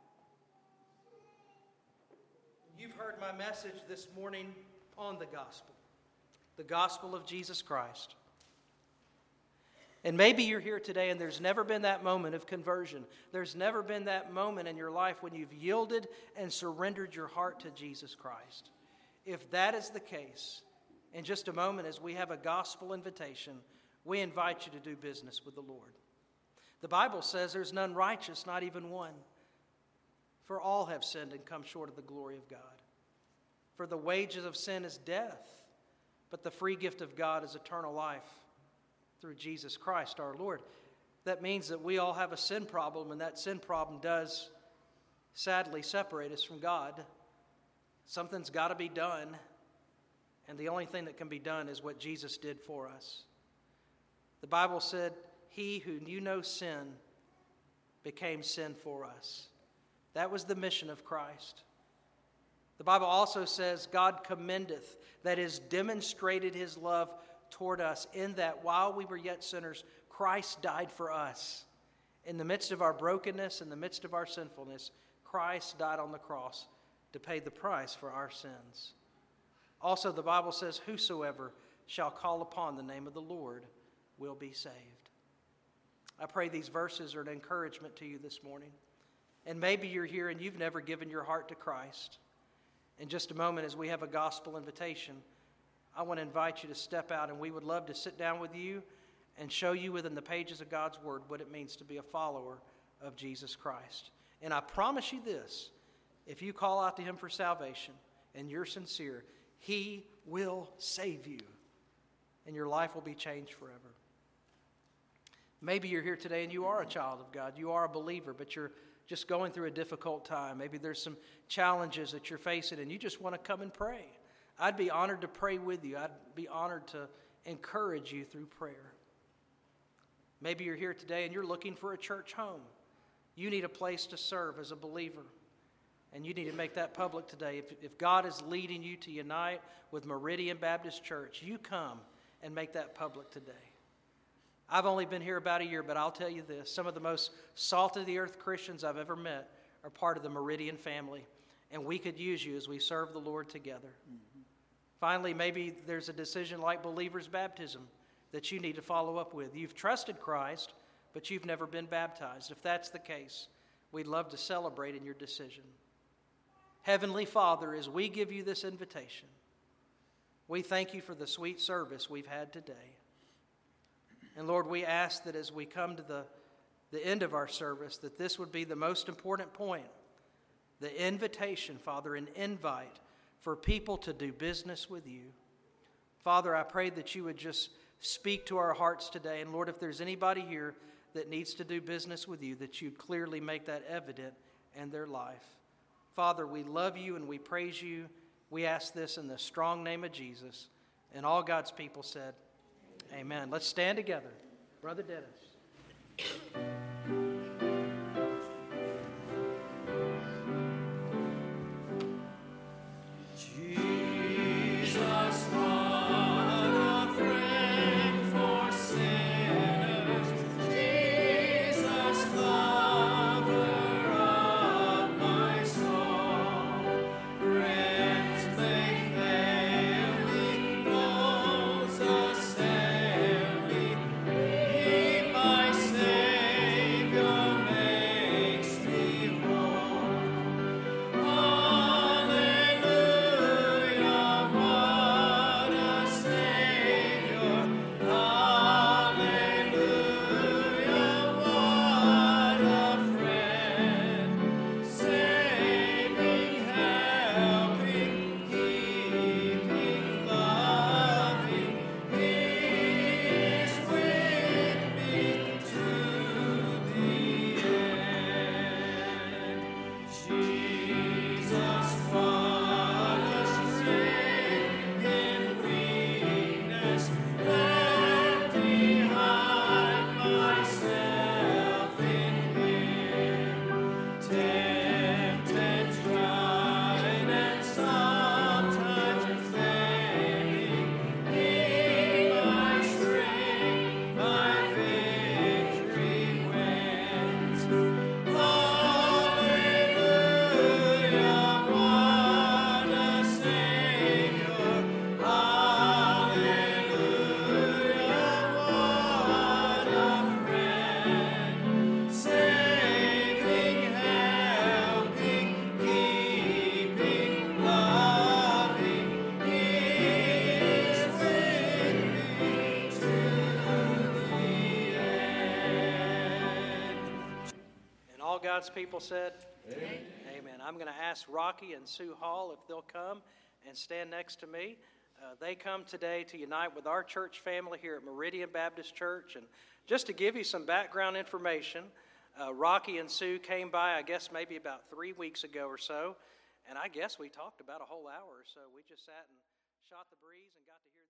You've heard my message this morning on the gospel, the gospel of Jesus Christ. And maybe you're here today and there's never been that moment of conversion. There's never been that moment in your life when you've yielded and surrendered your heart to Jesus Christ. If that is the case, in just a moment as we have a gospel invitation, we invite you to do business with the Lord. The Bible says there's none righteous, not even one. For all have sinned and come short of the glory of God. For the wages of sin is death, but the free gift of God is eternal life through Jesus Christ our Lord. That means that we all have a sin problem, and that sin problem does sadly separate us from God. Something's got to be done, and the only thing that can be done is what Jesus did for us. The Bible said, he who knew no sin became sin for us. That was the mission of Christ. The Bible also says, God commendeth, that is, demonstrated his love toward us, in that while we were yet sinners, Christ died for us. In the midst of our brokenness, in the midst of our sinfulness, Christ died on the cross to pay the price for our sins. Also, the Bible says, whosoever shall call upon the name of the Lord will be saved. I pray these verses are an encouragement to you this morning. And maybe you're here and you've never given your heart to Christ. In just a moment, as we have a gospel invitation, I want to invite you to step out, and we would love to sit down with you and show you within the pages of God's Word what it means to be a follower of Jesus Christ. And I promise you this, if you call out to Him for salvation and you're sincere, He will save you, and your life will be changed forever. Maybe you're here today and you are a child of God, you are a believer, but you're just going through a difficult time. Maybe there's some challenges that you're facing and you just want to come and pray. I'd be honored to pray with you. I'd be honored to encourage you through prayer. Maybe you're here today and you're looking for a church home. You need a place to serve as a believer, and you need to make that public today. If, if God is leading you to unite with Meridian Baptist Church, you come and make that public today. I've only been here about a year, but I'll tell you this. Some of the most salt-of-the-earth Christians I've ever met are part of the Meridian family, and we could use you as we serve the Lord together. Mm-hmm. Finally, maybe there's a decision like believer's baptism that you need to follow up with. You've trusted Christ, but you've never been baptized. If that's the case, we'd love to celebrate in your decision. Heavenly Father, as we give you this invitation, we thank you for the sweet service we've had today. And Lord, we ask that as we come to the, the end of our service, that this would be the most important point, the invitation, Father, an invite for people to do business with you. Father, I pray that you would just speak to our hearts today. And Lord, if there's anybody here that needs to do business with you, that you'd clearly make that evident in their life. Father, we love you and we praise you. We ask this in the strong name of Jesus. And all God's people said, amen. Let's stand together. Brother Dennis. Jesus, what a friend for sinners. Jesus, lover of my soul. Friends may fail me, foes assail me. He, my Savior, makes me whole. God's people said, Amen. Amen. I'm going to ask Rocky and Sue Hall if they'll come and stand next to me. Uh, they come today to unite with our church family here at Meridian Baptist Church. And just to give you some background information, uh, Rocky and Sue came by, I guess, maybe about three weeks ago or so. And I guess we talked about a whole hour or so. We just sat and shot the breeze and got to hear